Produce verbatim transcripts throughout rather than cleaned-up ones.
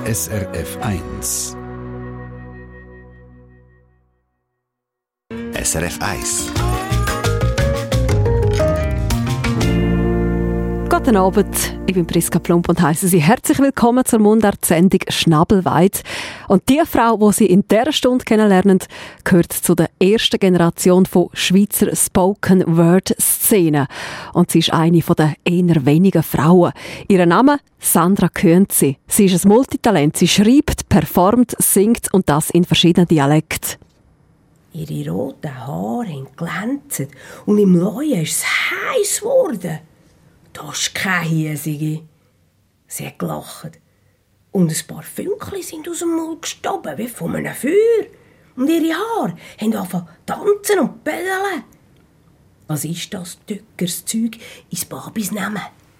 S R F eins. S R F eins. Guten Abend, ich bin Priska Plump und heisse Sie herzlich willkommen zur Mundart-Sendung «Schnabelweit». Und die Frau, die Sie in dieser Stunde kennenlernen, gehört zu der ersten Generation von Schweizer Spoken-Word-Szene. Und sie ist eine der eher wenigen Frauen. Ihr Name? Sandra Künzi. Sie ist ein Multitalent. Sie schreibt, performt, singt und das in verschiedenen Dialekten. Ihre roten Haare haben glänzt und im Leuen ist es heiß geworden. Das ist keine Hiesige. Sie hat gelacht. Und ein paar Fünkchen sind aus dem Mund gestoben, wie von einem Feuer. Und ihre Haare haben angefangen zu tanzen und pedeln. Was ist das Tückers Zeug ins Babys nehmen?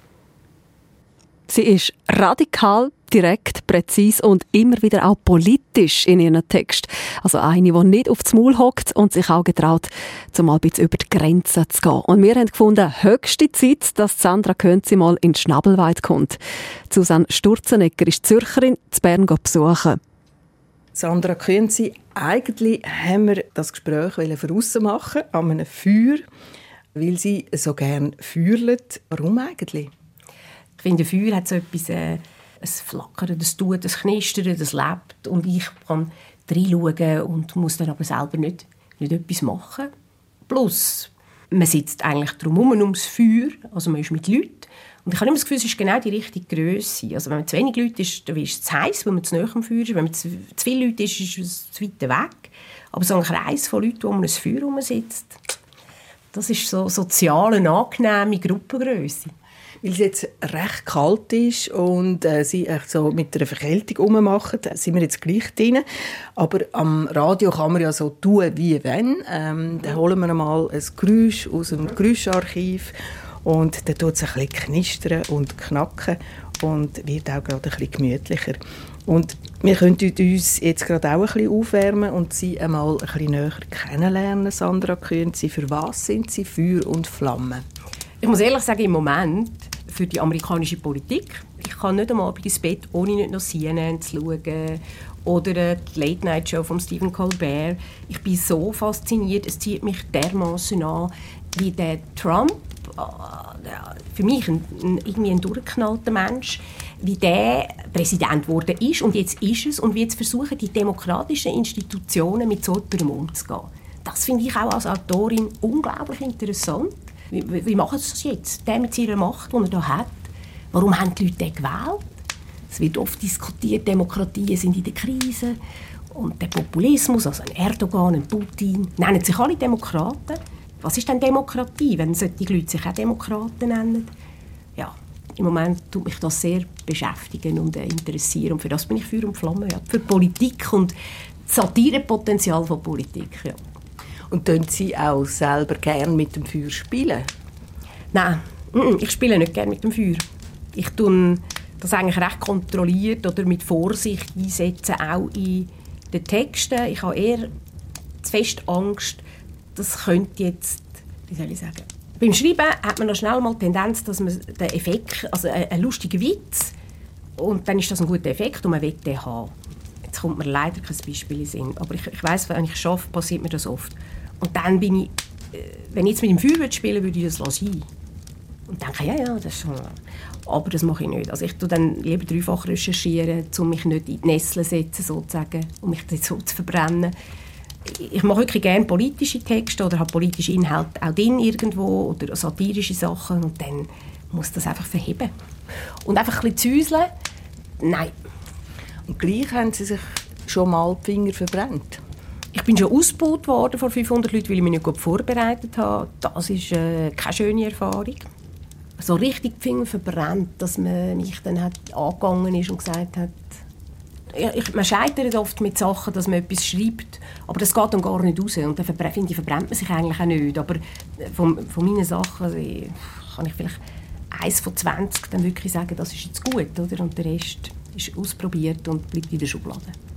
Sie ist radikal, direkt, präzise und immer wieder auch politisch in ihren Text. Also eine, die nicht aufs Maul hockt und sich auch getraut, um mal ein bisschen über die Grenzen zu gehen. Und wir haben gefunden, höchste Zeit, dass Sandra Künzi mal in die Schnabelweit kommt. Susanne Sturzenegger ist Zürcherin, zu Bern besuchen. Sandra Künzi, eigentlich haben wir das Gespräch draussen machen, an einem Feuer, weil sie so gerne feuert. Warum eigentlich? Ich finde, Feuer hat so etwas, äh, ein Flackern, das tut, das Knistern, das lebt. Und ich kann reinschauen und muss dann aber selber nicht, nicht etwas machen. Plus, man sitzt eigentlich drumherum ums Feuer, also man ist mit Leuten. Und ich habe immer das Gefühl, es ist genau die richtige Grösse. Also wenn man zu wenig Leute ist, dann ist es zu heiß, wenn man zu nahe am Feuer ist. Wenn man zu, zu viele Leute ist, ist es zu weit weg. Aber so ein Kreis von Leuten, wo man um ein Feuer herum sitzt, das ist so sozial eine angenehme Gruppengrösse. Weil es jetzt recht kalt ist und äh, sie echt so mit einer Verkältung rummachen, sind wir jetzt gleich drin. Aber am Radio kann man ja so tun, wie wenn. Ähm, dann holen wir mal ein Geräusch aus dem Geräuscharchiv und dann tut es ein bisschen knistern und knacken und wird auch gerade ein bisschen gemütlicher. Und wir können uns jetzt gerade auch ein bisschen aufwärmen und sie einmal ein bisschen näher kennenlernen, Sandra Künzi. Für was sind sie Feuer und Flamme? Ich muss ehrlich sagen, im Moment für die amerikanische Politik. Ich kann nicht am Abend ins Bett, ohne nicht noch C N N zu schauen oder die Late-Night-Show von Stephen Colbert. Ich bin so fasziniert, es zieht mich dermaßen an, wie der Trump, für mich ein, ein, irgendwie ein durchgeknallter Mensch, wie der Präsident geworden ist und jetzt ist es und wie jetzt versuchen, die demokratischen Institutionen mit so jemandem umzugehen. Das finde ich auch als Autorin unglaublich interessant. Wie, wie machen sie das jetzt? Der mit seiner Macht, die er hier hat. Warum haben die Leute den gewählt? Es wird oft diskutiert, Demokratien sind in der Krise. Und der Populismus, also ein Erdogan, ein Putin, nennen sich alle Demokraten. Was ist denn Demokratie, wenn solche Leute sich auch Demokraten nennen? Ja, im Moment tut mich das sehr beschäftigen und äh, interessieren. Und für das bin ich Feuer und Flamme. Ja. Für Politik und das Satirepotenzial von Politik, ja. Und tun Sie auch selber gerne mit dem Feuer spielen? Nein, ich spiele nicht gerne mit dem Feuer. Ich tue das eigentlich recht kontrolliert oder mit Vorsicht einsetzen, auch in den Texten. Ich habe eher zu fest Angst, das könnte jetzt, wie soll ich sagen, beim Schreiben hat man noch schnell mal die Tendenz, dass man den Effekt, also einen lustigen Witz, und dann ist das ein guter Effekt und man will den haben. Jetzt kommt mir leider kein Beispiel in den Sinn, aber ich, ich weiss, wenn ich es schaffe, passiert mir das oft. Und dann bin ich, wenn ich jetzt mit dem Feuer spielen würde, würde ich das sein. Und denke, ja, ja, das ist schon... Aber das mache ich nicht. Also ich tue dann lieber dreifach recherchieren, um mich nicht in die Nesseln zu setzen, sozusagen, um mich so zu verbrennen. Ich mache wirklich gerne politische Texte oder habe politische Inhalte auch drin irgendwo oder satirische Sachen und dann muss das einfach verheben. Und einfach ein bisschen zäuseln, nein. Und gleich haben Sie sich schon mal die Finger verbrannt? Ich bin schon ausgebaut worden von fünfhundert Leuten, weil ich mich nicht gut vorbereitet habe. Das ist äh, keine schöne Erfahrung. So richtig die Finger verbrannt, dass man mich dann hat angegangen ist und gesagt hat, ja, ich, man scheitert oft mit Sachen, dass man etwas schreibt, aber das geht dann gar nicht raus. Und dann verbrennt, finde ich, verbrennt man sich eigentlich auch nicht. Aber von, von meinen Sachen also, kann ich vielleicht eins von zwanzig dann wirklich sagen, das ist jetzt gut, oder? Und der Rest ist ausprobiert und bleibt in der Schublade.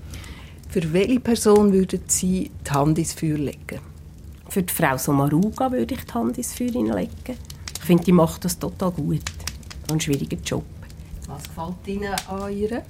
Für welche Person würden Sie die Hand ins Feuer legen? Für die Frau Sommaruga würde ich die Hand ins Feuer legen. Ich finde, die macht das total gut. Ein schwieriger Job. Was gefällt Ihnen an ihr?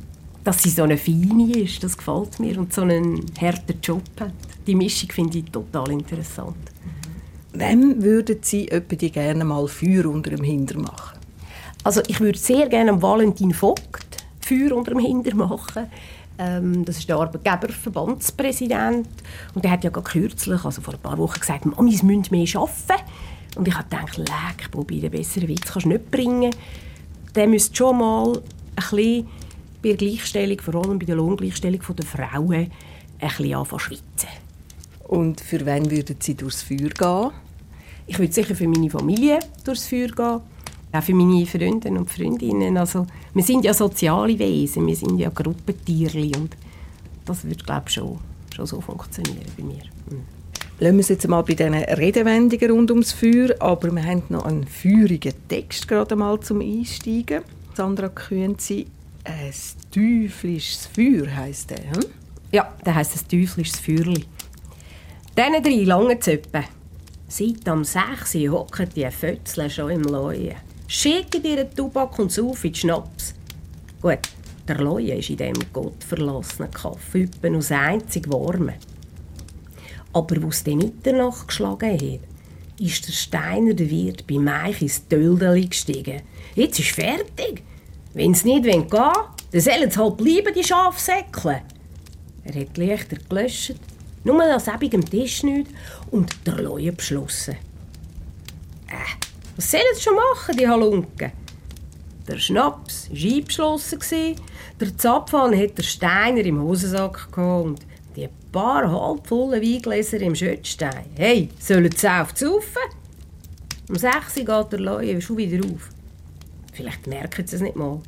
dass sie so eine Feine ist, das gefällt mir. Und so einen harten Job hat. Die Mischung finde ich total interessant. Wem würden Sie die gerne mal Feuer unter dem Hintern machen? Also ich würde sehr gerne Valentin Vogt Feuer unter dem Hintern machen. Ähm, das ist der Arbeitgeberverbandspräsident. Und der hat ja gerade kürzlich, also vor ein paar Wochen, gesagt, Mamis müssen mehr arbeiten. Und ich habe gedacht, leck, Bobby, den besseren Witz kannst du nicht bringen. Der müsste schon mal ein bisschen bei der Gleichstellung, vor allem bei der Lohngleichstellung der Frauen, ein bisschen anfangen zu schwitzen. Und für wen würden Sie durchs Feuer gehen? Ich würde sicher für meine Familie durchs Feuer gehen. Auch für meine Freunde und Freundinnen. Also, wir sind ja soziale Wesen, wir sind ja Gruppentierli. Und das würde, glaube ich, schon, schon so funktionieren bei mir. Mhm. Lassen wir es jetzt mal bei diesen Redewendungen rund ums Feuer, aber wir haben noch einen feurigen Text gerade mal zum Einsteigen. Sandra Künzi, «Ein teuflisches Feuer» heisst der. Hm? Ja, der heisst «Ein teuflisches Feuerli». Diese drei langen Zöpfe. Seit am sechs Uhr hocken die Fötzle schon im Leuen. Schicken ihren Tubak und saufen Schnaps. Gut, der Leuen ist in diesem gottverlassenen Kaffee üppen aus einzig Warme. Aber wo es dann Mitternacht geschlagen hat, ist der Steiner, der Wirt, bei Meich ins Töldeli gestiegen. Jetzt ist fertig. Wenn sie nicht gehen wollen, dann sollen sie halt bleiben, die Schafsäckle. Er hat die Lichter gelöscht, nur an selbigem Tisch nicht, und der Leuen beschlossen. Äh, was sollen sie schon machen, die Halunken? Der Schnaps war eingeschlossen, der Zapfhahn hat der Steiner im Hosensack gehabt und die paar halbvollen Weingläser im Schöttstein. Hey, sollen sie auf saufen? Um sechs Uhr geht der Leuen schon wieder auf. Vielleicht merken sie es nicht mal.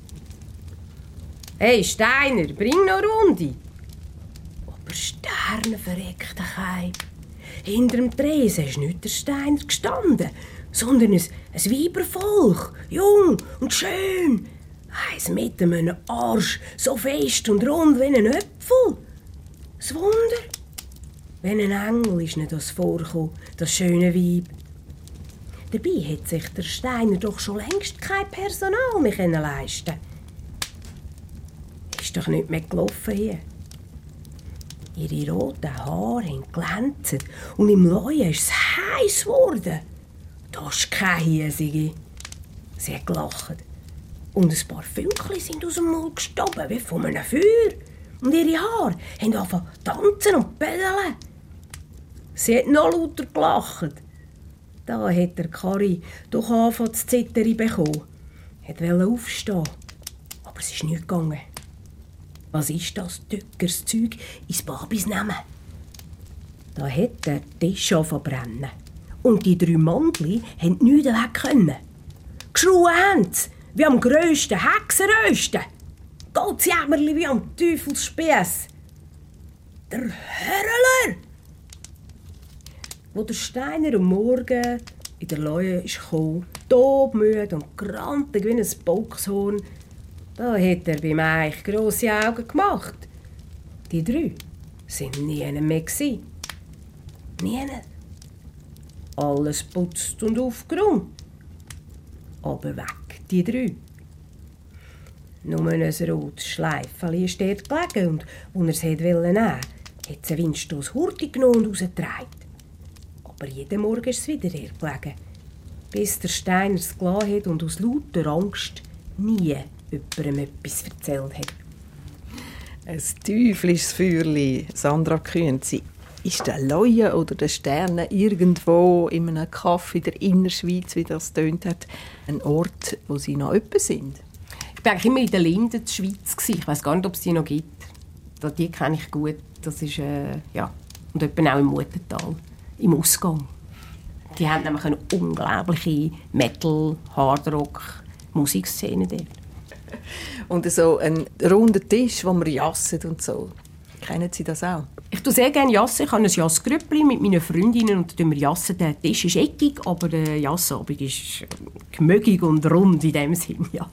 Hey, Steiner, bring noch eine Runde. Aber Sterne verreckt dich. Hinter dem Tresen ist nicht der Steiner gestanden, sondern ein, ein Weibervolk, jung und schön. Eins mit einem Arsch, so fest und rund wie ein Äpfel. Das Wunder. Wie ein Engel ist nicht das vorgekommen, das schöne Weib. Dabei hat sich der Steiner doch schon längst kein Personal mehr leisten können. Ist doch nicht mehr gelaufen hier. Ihre roten Haare haben glänzt und im Leuen ist es heiß geworden. Das ist keine Hiesige. Sie hat gelacht. Und ein paar Fünkchen sind aus dem Mund gestoben, wie von einem Feuer. Und ihre Haare haben angefangen zu tanzen und pedeln. Sie hat noch lauter gelacht. Da hat der Kari doch angefangen zu zittern bekommen. Er wollte aufstehen, aber es ist nicht gegangen. Was ist das Tückers Zeug ins Babis nehmen? Da hat der Tisch angefangen zu brennen. Und die drei Mandli haben nichts weg können. Geschrien haben sie, wie am grössten Hexenrösten. Geht's Jämmerli wie am Teufelsspiess. Der Hörler! Wo der Steiner am Morgen in der Leue kam, todmüde und grantig wie ein Boxhorn, da hat er bei mir grosse Augen gemacht. Die drei waren nie mehr. Nie. Alles putzt und aufgeräumt. Aber weg, die drei. Nur ein rotes Schleifchen ist dort gelegen und als er es nehmen wollte, hat es einen Windstoss Hurti genommen und rausgetragen. Aber jeden Morgen ist es wieder dort gelegen, bis der Steiner es gelassen hat und aus lauter Angst nie jemandem etwas erzählt hat. Ein teuflisches Feuerli, Sandra Künzi. Ist der Leuen oder der Sterne irgendwo in einem Kaff in der Innerschweiz, wie das tönt hat, ein Ort, wo sie noch öppe sind? Ich war eigentlich immer in der Linde, der Schweiz. Ich weiss gar nicht, ob es die noch gibt. Die kenne ich gut. Das ist, äh, ja. Und etwa auch im Muttental, im Ausgang. Die haben nämlich eine unglaubliche Metal-, Hardrock-, Musikszene dort. Und so ein runder Tisch, wo man jasset und so. Kennen Sie das auch? Ich tue sehr gerne jassen. Ich habe ein Jassgrüppli mit meinen Freundinnen und wir jassen. Der Tisch ist eckig, aber der Jassabend ist gemögig und rund in dem Sinn, ja.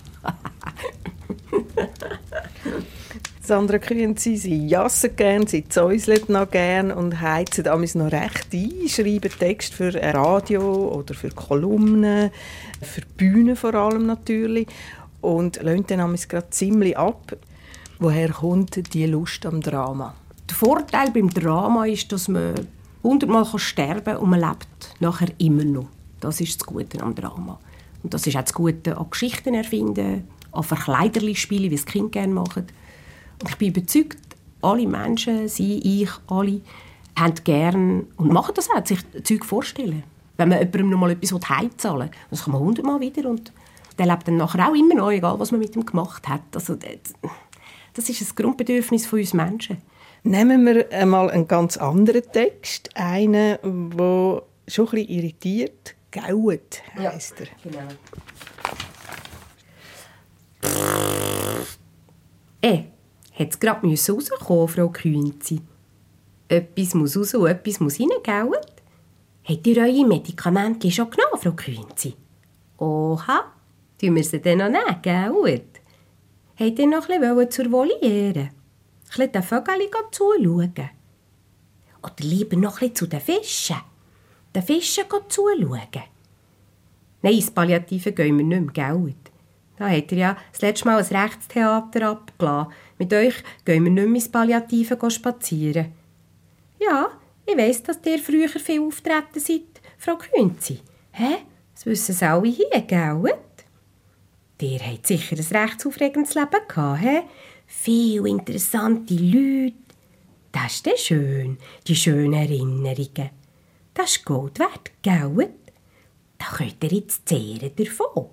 Sandra Künzi, Sie jassen gerne, Sie zäuseln noch gerne und heizen amigs noch recht ein, schreiben Text für Radio oder für Kolumnen, für Bühnen vor allem natürlich und lassen dann amigs gerade ziemlich ab. Woher kommt die Lust am Drama? Der Vorteil beim Drama ist, dass man hundertmal sterben kann und man lebt nachher immer noch. Das ist das Gute am Drama. Und das ist auch das Gute an Geschichten erfinden, an Verkleiderli spielen, wie es die Kinder gerne machen. Und ich bin überzeugt, alle Menschen, sie, ich, alle, haben gerne und machen das auch, sich Zeug vorstellen. Wenn man jemandem noch mal etwas heimzahlen will, das kann man hundertmal wieder und der lebt dann nachher auch immer noch, egal was man mit ihm gemacht hat. Also, das ist ein Grundbedürfnis von uns Menschen. Nehmen wir einmal einen ganz anderen Text, einen, der schon ein bisschen irritiert. «Gauet» heisst er. Ja, genau. Eh, hat es gerade rauskommen, Frau Künzi? Etwas muss raus und etwas muss rein, Gauet? Habt ihr eure Medikamente schon genommen, Frau Künzi? Oha, tun wir sie dann noch nehmen, Gauet? Habt ihr noch ein bisschen zur Voliere? Ein bisschen den Vögeln zuschauen? Oder lieber noch ein bisschen zu den Fischen? Den Fischen zuschauen? Nein, ins Palliative gehen wir nicht mehr, Gauet. Da habt ihr ja das letzte Mal ein Rechtstheater abgelassen. Mit euch gehen wir nicht mehr ins Palliative spazieren. Ja, ich weiss, dass ihr früher viel auftreten seid, Frau Künzi. Hä? Das wissen sie alle hier, Gauet? Ihr habt sicher ein rechtsaufregendes Leben gehabt, hä? Viele interessante Leute. Das ist dann schön, die schönen Erinnerungen. Das ist Gold wert, Gauet? Da könnt ihr jetzt zehren davon.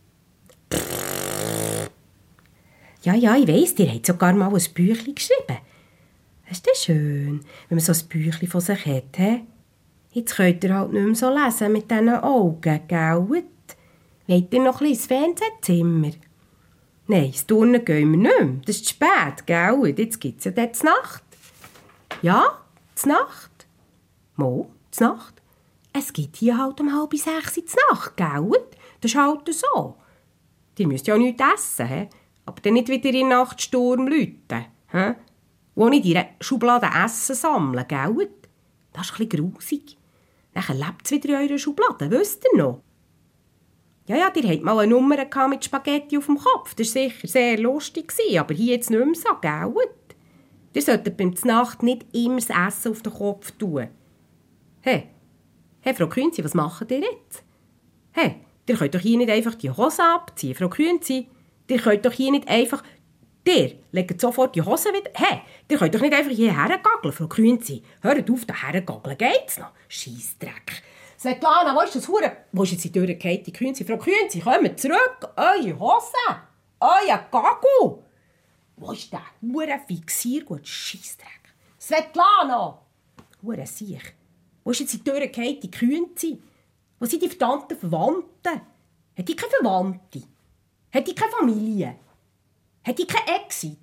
Ja, ja, ich weiss, ihr habt sogar mal ein Büchlein geschrieben. Das ist dann schön, wenn man so ein Büchlein von sich hat. He? Jetzt könnt ihr halt nicht mehr so lesen mit diesen Augen, Gauet. Wollt ihr noch ein bisschen ins Fernsehzimmer? Nein, ins Turnen gehen wir nicht mehr. Das ist zu spät, Gauet. Jetzt gibt es ja dort die Nacht. Ja, die Nacht. Mo, die Nacht. Es gibt hier halt um halb sechs die Nacht, Gauet. Das ist halt so. Die müsst ja auch nichts essen, he? Aber dann nicht wieder in den Nachtsturm läuten. He? Wo nicht in einer Schublade Essen sammeln, gell? Das ist ein bisschen grusig. Dann lebt es wieder in eurer Schublade, wisst ihr noch? Ja, ja, ihr hattet mal eine Nummer mit Spaghetti auf dem Kopf. Das war sicher sehr lustig, aber hier jetzt nicht mehr so, gell? Ihr solltet beim Znacht nicht immer das Essen auf den Kopf tun. Hey, hey, Frau Künzi, was macht ihr jetzt? Hey, ihr könnt doch hier nicht einfach die Hose abziehen, Frau Künzi. Ihr könnt doch hier nicht einfach... Ihr legt sofort die Hose wieder... Hey, ihr könnt doch nicht einfach hierher gaggeln, Frau Künzi. Hört auf, daher gaggeln geht's noch. Scheissdreck. Svetlana, wo ist das Hure? Wo ist jetzt die Tür gefallen, die Künzi? Frau Künzi, kommt zurück. Eure Hose. Euer Gaggel. Wo ist der Hure Fixiergut? Scheissdreck. Svetlana! Hure Siech. Wo ist jetzt die Tür gefallen, die Künzi? Wo sind die verdammten Verwandten? Hat die keine Verwandte? Hat die keine Familie? Hat die kein Exit?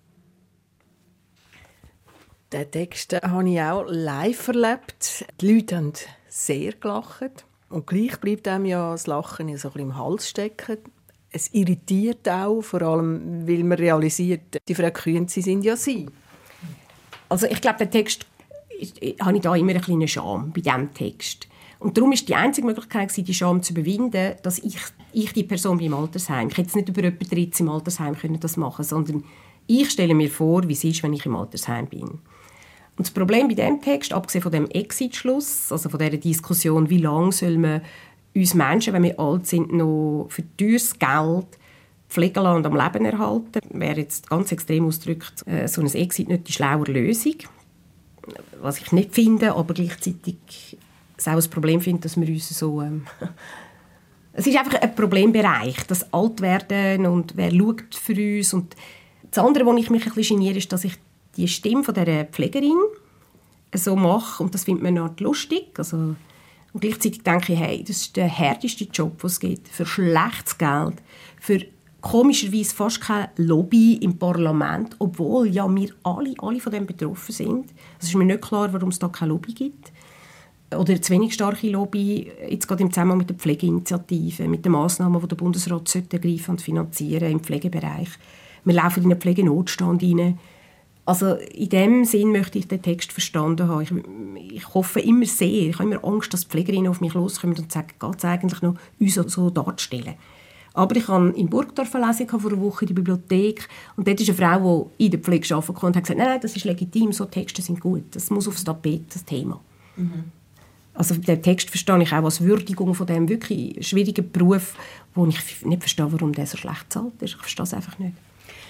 Den Text habe ich auch live erlebt. Die Leute haben sehr gelacht. Und gleich bleibt einem ja das Lachen so ein bisschen im Hals stecken. Es irritiert auch, vor allem, weil man realisiert, die Frau Künzi sind ja sie. Also ich glaube, den Text habe ich da immer eine kleine Scham bei diesem Text. Und darum war die einzige Möglichkeit, die Scham zu überwinden, dass ich, ich die Person bin im Altersheim. Ich hätte jetzt nicht über jemanden Drittes im Altersheim können das machen, sondern ich stelle mir vor, wie es ist, wenn ich im Altersheim bin. Und das Problem bei diesem Text, abgesehen von dem Exit-Schluss, also von dieser Diskussion, wie lange soll man uns Menschen, wenn wir alt sind, noch für teures Geld pflegen lassen und am Leben erhalten, wäre jetzt ganz extrem ausgedrückt so ein Exit nicht die schlauere Lösung. Was ich nicht finde, aber gleichzeitig es auch ein Problem finde, dass wir uns so... Ähm es ist einfach ein Problembereich, das Altwerden und wer schaut für uns. Und das andere, wo ich mich ein bisschen geniere, ist, dass ich die Stimme von dieser Pflegerin so mache und das findet man noch lustig. Also, und gleichzeitig denke ich, hey, das ist der härteste Job, den es gibt, für schlechtes Geld, für komischerweise fast kein Lobby im Parlament, obwohl ja wir alle, alle von dem betroffen sind. Es ist mir nicht klar, warum es da kein Lobby gibt. Oder zu wenig starke Lobby, jetzt gerade im Zusammenhang mit der Pflegeinitiative, mit den Massnahmen, die der Bundesrat ergreifen und finanzieren im Pflegebereich. Wir laufen in einen Pflegenotstand hinein. Also in dem Sinn möchte ich den Text verstanden haben. Ich, ich hoffe immer sehr, ich habe immer Angst, dass die Pflegerinnen auf mich loskommen und sagen, geht es eigentlich noch, uns so darzustellen. Aber ich hatte in Burgdorf eine Lesung vor einer Woche in der Bibliothek und dort ist eine Frau, die in der Pflege arbeiten konnte, und hat gesagt, nein, nein, das ist legitim, so Texte sind gut, das muss aufs Tapet, das Thema. Mhm. Also den Text verstehe ich auch als Würdigung von diesem wirklich schwierigen Beruf, wo ich nicht verstehe, warum der so schlecht zahlt ist. Ich verstehe es einfach nicht.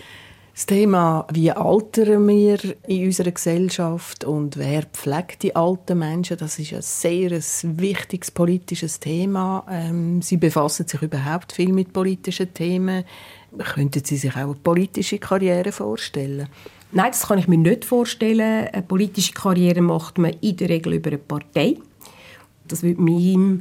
Das Thema, wie altern wir in unserer Gesellschaft und wer pflegt die alten Menschen, das ist ein sehr ein wichtiges politisches Thema. Ähm, Sie befassen sich überhaupt viel mit politischen Themen. Könnten Sie sich auch eine politische Karriere vorstellen? Nein, das kann ich mir nicht vorstellen. Eine politische Karriere macht man in der Regel über eine Partei. Das würde meinem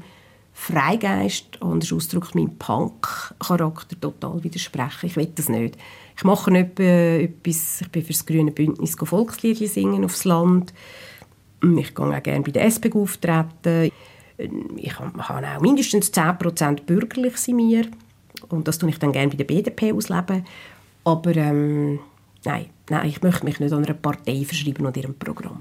Freigeist, anders ausgedrückt meinem Punk-Charakter total widersprechen. Ich will das nicht. Ich mache nicht etwas, ich bin für das grüne Bündnis Volkslieder singen aufs Land. Ich gehe auch gerne bei der S P G auftreten. Ich habe auch mindestens zehn Prozent bürgerlich in mir. Und das tue ich dann gerne bei der B D P ausleben. Aber ähm, nein, nein, ich möchte mich nicht an einer Partei verschreiben und ihrem Programm.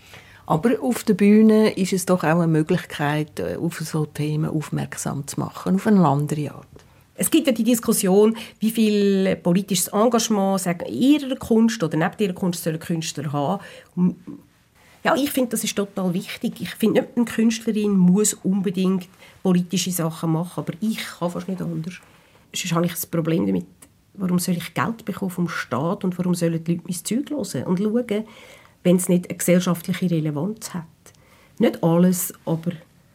Aber auf der Bühne ist es doch auch eine Möglichkeit, auf so Themen aufmerksam zu machen, auf eine andere Art. Es gibt ja die Diskussion, wie viel politisches Engagement sagen, in ihrer Kunst oder neben ihrer Kunst sollen Künstler haben. Ja, ich finde, das ist total wichtig. Ich finde nicht, eine Künstlerin muss unbedingt politische Sachen machen, aber ich kann fast nicht anders. Sonst habe ich ein Problem damit, warum soll ich Geld bekommen vom Staat und warum sollen die Leute mein Zeug hören und schauen, wenn es nicht eine gesellschaftliche Relevanz hat. Nicht alles, aber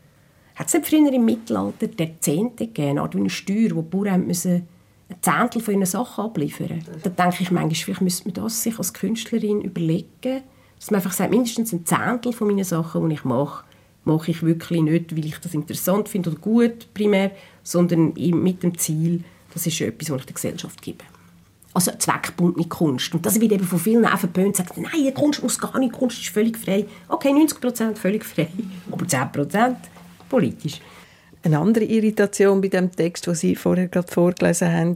hat es nicht früher im Mittelalter der Zehnte gegeben, eine Art wie eine Steuer, wo die Bauern müssen ein Zehntel von ihren Sachen abliefern mussten. Da denke ich manchmal, vielleicht müsste man das sich als Künstlerin überlegen, dass man einfach sagt, mindestens ein Zehntel von meinen Sachen, die ich mache, mache ich wirklich nicht, weil ich das interessant finde oder gut primär, sondern mit dem Ziel, das ist etwas, was ich der Gesellschaft gebe. Also eine zweckgebundene Kunst. Und das wird eben von vielen auch verpönt. Sagt, nein, die Kunst muss gar nicht, die Kunst ist völlig frei. Okay, neunzig Prozent völlig frei, aber zehn Prozent politisch. Eine andere Irritation bei dem Text, den Sie vorher gerade vorgelesen haben,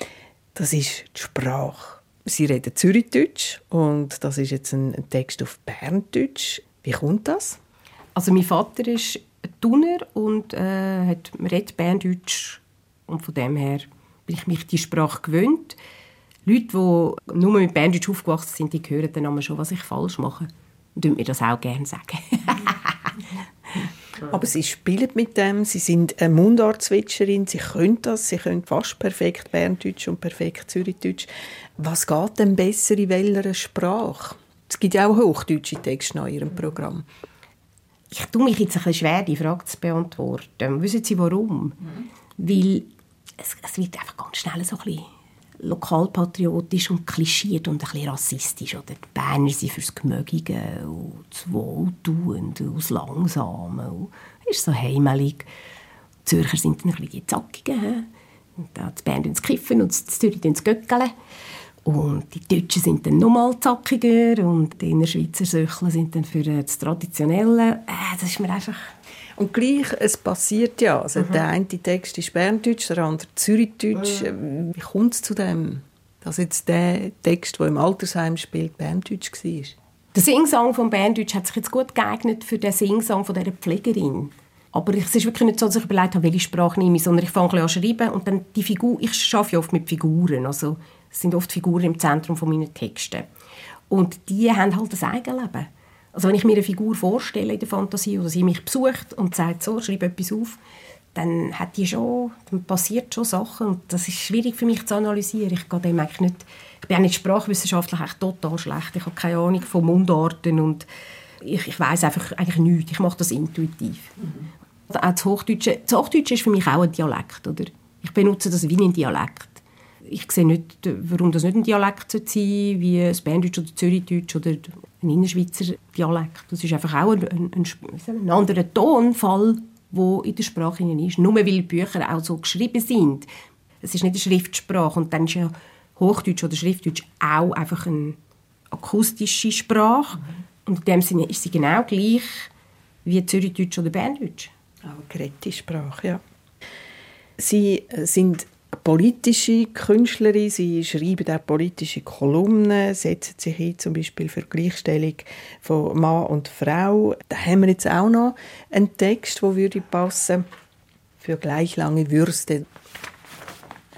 das ist die Sprache. Sie reden Zürichdeutsch und das ist jetzt ein Text auf Berndeutsch. Wie kommt das? Also mein Vater ist ein Thuner und äh, hat, redet Berndeutsch. Und von dem her bin ich mich die Sprache gewöhnt. Leute, die nur mit Berndeutsch aufgewachsen sind, die hören dann schon, was ich falsch mache. Und würden mir das auch gerne sagen. Aber Sie spielen mit dem, Sie sind eine Mundartzwitscherin, Sie können das, Sie können fast perfekt Berndeutsch und perfekt Zürichdeutsch. Was geht denn besser in welcher Sprache? Es gibt ja auch hochdeutsche Texte in Ihrem Programm. Ich tue mich jetzt ein bisschen schwer, die Frage zu beantworten. Wissen Sie, warum? Mhm. Weil es, es wird einfach ganz schnell so ein bisschen lokalpatriotisch und klischiert und ein bisschen rassistisch. Oder die Berner sind fürs Gemögige und das Wohltuende und das Langsame. Und das ist so heimelig. Die Zürcher sind dann ein bisschen die Zackigen. Und die Berner ins Kiffen und die Zürcher ins Göckeln. Und die Deutschen sind dann nochmal zackiger und die Innerschweizer Söchler sind dann für das Traditionelle. Äh, das ist mir einfach... Und gleich, es passiert ja. Also mhm. Der eine Text ist Berndeutsch, der andere Zürichdeutsch. Mhm. Wie kommt es zu dem, dass jetzt der Text, der im Altersheim spielt, Berndeutsch war? Der Singsang von Berndeutsch hat sich jetzt gut geeignet für den Singsang von dieser Pflegerin. Aber es ist wirklich nicht so, dass ich überlegt habe, welche Sprache nehme ich, sondern ich fange an zu schreiben und dann die Figur, ich arbeite ja oft mit Figuren, also es sind oft Figuren im Zentrum von meinen Texten. Und die haben halt das Eigenleben. Also wenn ich mir eine Figur vorstelle in der Fantasie oder sie mich besucht und sagt, so, schreibe etwas auf, dann, hat die schon, dann passiert schon Sachen und das ist schwierig für mich zu analysieren. Ich, gehe dem eigentlich nicht, ich bin auch nicht sprachwissenschaftlich echt total schlecht. Ich habe keine Ahnung von Mundarten und ich, ich weiss einfach eigentlich nichts. Ich mache das intuitiv. Mhm. Auch das Hochdeutsche, das Hochdeutsche ist für mich auch ein Dialekt. Oder? Ich benutze das wie ein Dialekt. Ich sehe nicht, warum das nicht ein Dialekt sein sollte, wie das Berndeutsch oder Zürichdeutsch oder ein Innerschweizer Dialekt. Das ist einfach auch ein, ein, ein, ein anderer Tonfall, der in der Sprache ist. Nur weil die Bücher auch so geschrieben sind. Es ist nicht eine Schriftsprache. Und dann ist ja Hochdeutsch oder Schriftdeutsch auch einfach eine akustische Sprache. Mhm. Und in dem Sinne ist sie genau gleich wie Zürichdeutsch oder Berndeutsch. Auch eine gerechte Sprache, ja. Sie sind politische Künstlerin, sie schreiben auch politische Kolumnen, setzen sich ein, zum Beispiel für die Gleichstellung von Mann und Frau. Da haben wir jetzt auch noch einen Text, der würde passen für gleich lange Würste.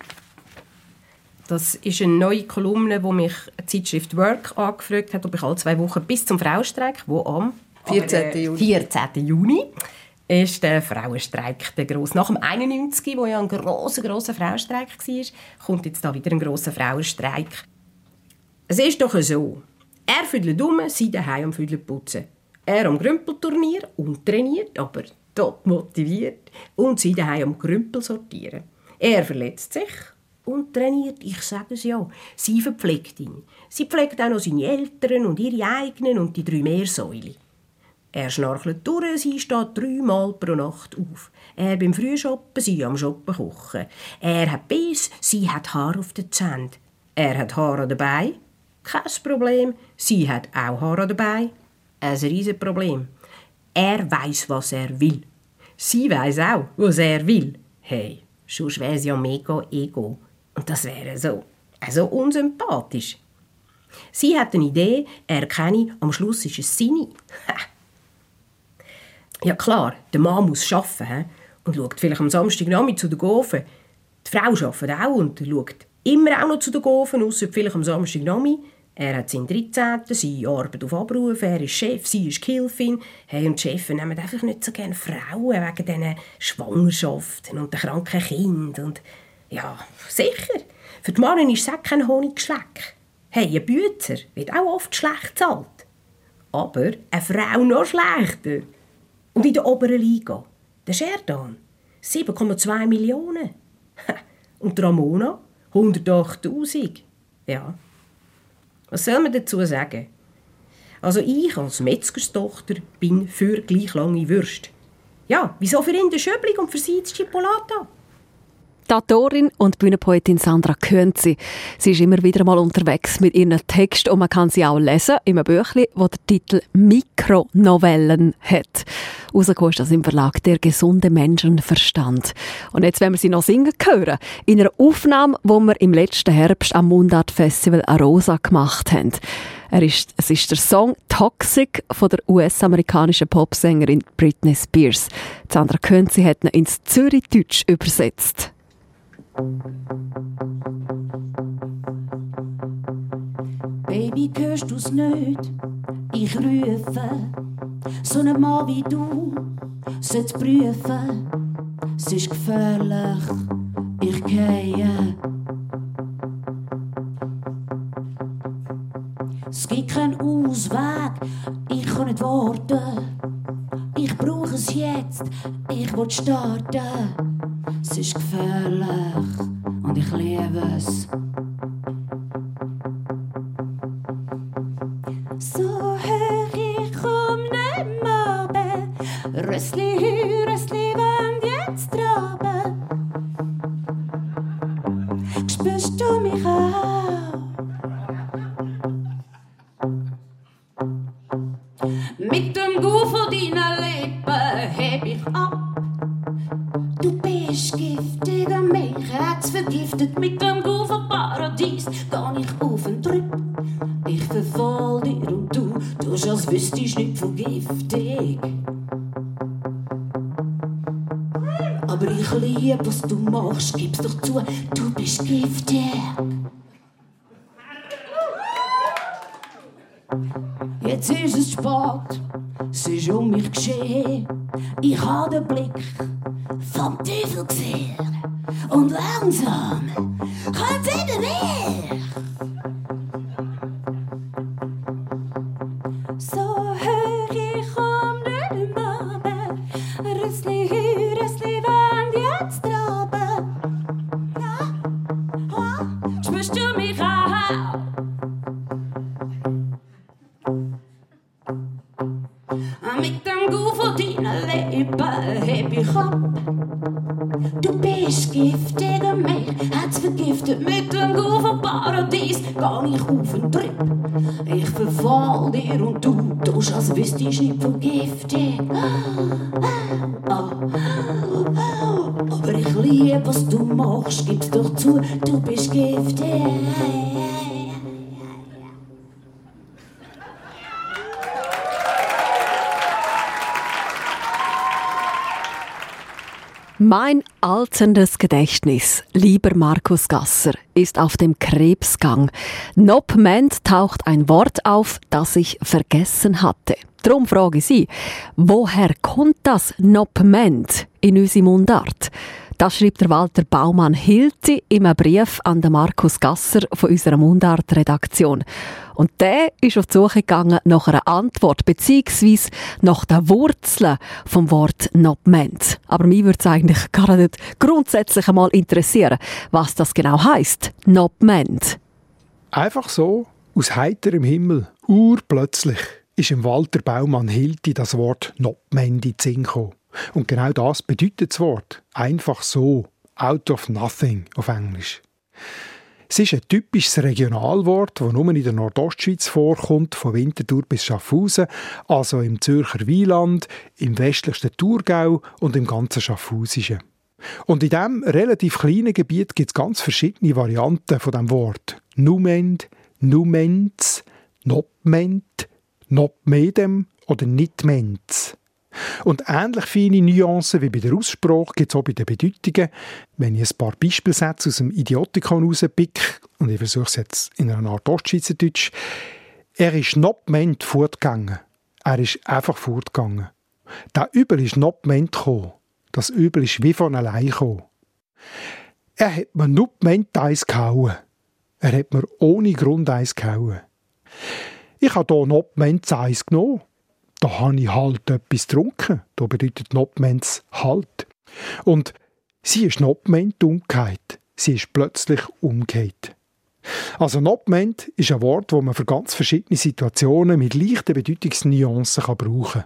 Das ist eine neue Kolumne, die mich die Zeitschrift Work angefragt hat, ob ich alle zwei Wochen bis zum Frauenstreik, wo am vierzehnten Juni. vierzehnten Juni ist der Frauenstreik der grosse. Nach dem einundneunzig, wo ja ein grosser, grosser Frauenstreik war, kommt jetzt da wieder ein grosser Frauenstreik. Es ist doch so. Er füdelt um, sie daheim am Füdlen putzen. Er am Grümpelturnier, untrainiert, aber top motiviert. Und sie daheim am Grümpel sortieren. Er verletzt sich und trainiert, ich sage es ja. Sie verpflegt ihn. Sie pflegt auch noch seine Eltern und ihre eigenen und die drei Meersäule. Er schnarchelt durch, sie steht dreimal pro Nacht auf. Er beim Frühschoppen, sie am Shoppen kochen. Er hat Biss, sie hat Haar auf den Zähnen. Er hat Haare dabei, kein Problem. Sie hat auch Haare dabei, ein riesiges Problem. Er weiss, was er will. Sie weiss auch, was er will. Hey, sonst wäre es ja mega ego. Und das wäre so, so unsympathisch. Sie hat eine Idee, er kenne, am Schluss ist es seine. Ja klar, der Mann muss arbeiten he? Und schaut vielleicht am Samstagnachmittag zu den Gofen. Die Frau arbeitet auch und schaut immer auch noch zu den Gofen, ausser vielleicht am Samstagnachmittag. Er hat seinen dreizehnten sie arbeitet auf Abruf, er ist Chef, sie ist Gehilfin. Hey, und die Chefs nehmen einfach nicht so gerne Frauen wegen diesen Schwangerschaften und den kranken Kindern. Und ja, sicher, für die Männer ist es auch kein Honiggeschleck. Hey, ein Bützer wird auch oft schlecht bezahlt. Aber eine Frau noch schlechter. Und in der oberen Liga, der Scherdan, sieben Komma zwei Millionen. Und die Ramona, hundertachttausend. Ja. Was soll man dazu sagen? Also ich als Metzgerstochter bin für gleich lange Würste. Ja, wieso für ihn der Schöbling und für sie das Chipolata? Die Autorin und Bühnenpoetin Sandra Könzi. Sie ist immer wieder mal unterwegs mit ihren Texten und man kann sie auch lesen in einem Büchlein, das den Titel «Mikronovellen» hat. Rausgekommen ist das im Verlag «Der gesunde Menschenverstand». Und jetzt wollen wir sie noch singen hören. In einer Aufnahme, die wir im letzten Herbst am Mundart-Festival Arosa gemacht haben. Er ist, es ist der Song «Toxic» von der U S-amerikanischen Popsängerin Britney Spears. Sandra Könzi hat ihn ins Zürichdeutsch übersetzt. Baby, hörst du's nicht? Ich rufe, so ein Mann wie du soll's prüfen. Es ist gefährlich, ich gehe. Es gibt keinen Ausweg, ich kann nicht warten. Ich brauche es jetzt, ich will starten. Es ist gefährlich und ich liebe es. So hör ich komm nicht mehr mehr. Rössli, hü, Rössli, wenn jetzt traben. Spürst du mich auch? Mit dem Gu von deinen Lippen heb ich ab. Du bist giftig an mich, hat's vergiftet. Mit dem Gu von Paradies geh ich auf den Trip. Ich verfall dir und du tust, als wüsstest nicht von giftig. Aber ich liebe, was du machst, gib's doch zu, du bist giftig. Jetzt ist es spät, es ist um mich geschehen. Ich habe den Blick vom Teufel gesehen. Und langsam kommt sie hinter mir. So hör ich um den Abend. Rüssli, Rüssli, wenn jetzt traben. Ja, ja, spürst du mich auch? Mit dem Gu von deinen Lippen heb ich ab. Du bist giftig an mich, hat's vergiftet. Mit dem Gu von Paradies geh ich auf den Trip. Ich verfall dir und du tust, als wüsstest nicht von giftig. Oh, oh, oh. Aber ich liebe, was du machst, gib's doch zu, du bist giftig. Mein alterndes Gedächtnis, lieber Markus Gasser, ist auf dem Krebsgang. Nopment taucht ein Wort auf, das ich vergessen hatte. Darum frage ich Sie, woher kommt das Nopment in unsere Mundart? Das schreibt der Walter Baumann-Hilti in einem Brief an den Markus Gasser von unserer Mundart-Redaktion. Und der ist auf die Suche gegangen nach einer Antwort, beziehungsweise nach den Wurzeln vom Wort Nopment. Aber mich würde es eigentlich gar nicht grundsätzlich einmal interessieren, was das genau heisst, Nopment. Einfach so, aus heiterem Himmel, urplötzlich, ist im Walter Baumann-Hilti das Wort Nopment in den Sinn gekommen. Und genau das bedeutet das Wort. Einfach so. Out of nothing auf Englisch. Es ist ein typisches Regionalwort, das nur in der Nordostschweiz vorkommt, von Winterthur bis Schaffhausen, also im Zürcher Wieland, im westlichsten Thurgau und im ganzen Schaffhausischen. Und in diesem relativ kleinen Gebiet gibt es ganz verschiedene Varianten von diesem Wort. Numend, Numens, Nopment, Nopmedem oder Nitmens. Und ähnlich feine Nuancen wie bei der Aussprache gibt es auch bei den Bedeutungen. Wenn ich ein paar Beispielsätze aus dem Idiotikon rauspicke, und ich versuche es jetzt in einer Art Ostschweizerdeutsch, er ist nopment fortgegangen. Er ist einfach fortgegangen. Das Übel ist nopment gekommen. Das Übel ist wie von allein gekommen. Er hat mir nopment eins gehauen. Er hat mir ohne Grund eins gehauen. Ich habe hier nopment eins genommen. Da habe ich halt etwas getrunken. Das bedeutet Nopments halt. Und sie ist Nopment umgekehrt. Sie ist plötzlich umgekehrt. Also Nopment ist ein Wort, das man für ganz verschiedene Situationen mit leichten Bedeutungsnuancen brauchen kann.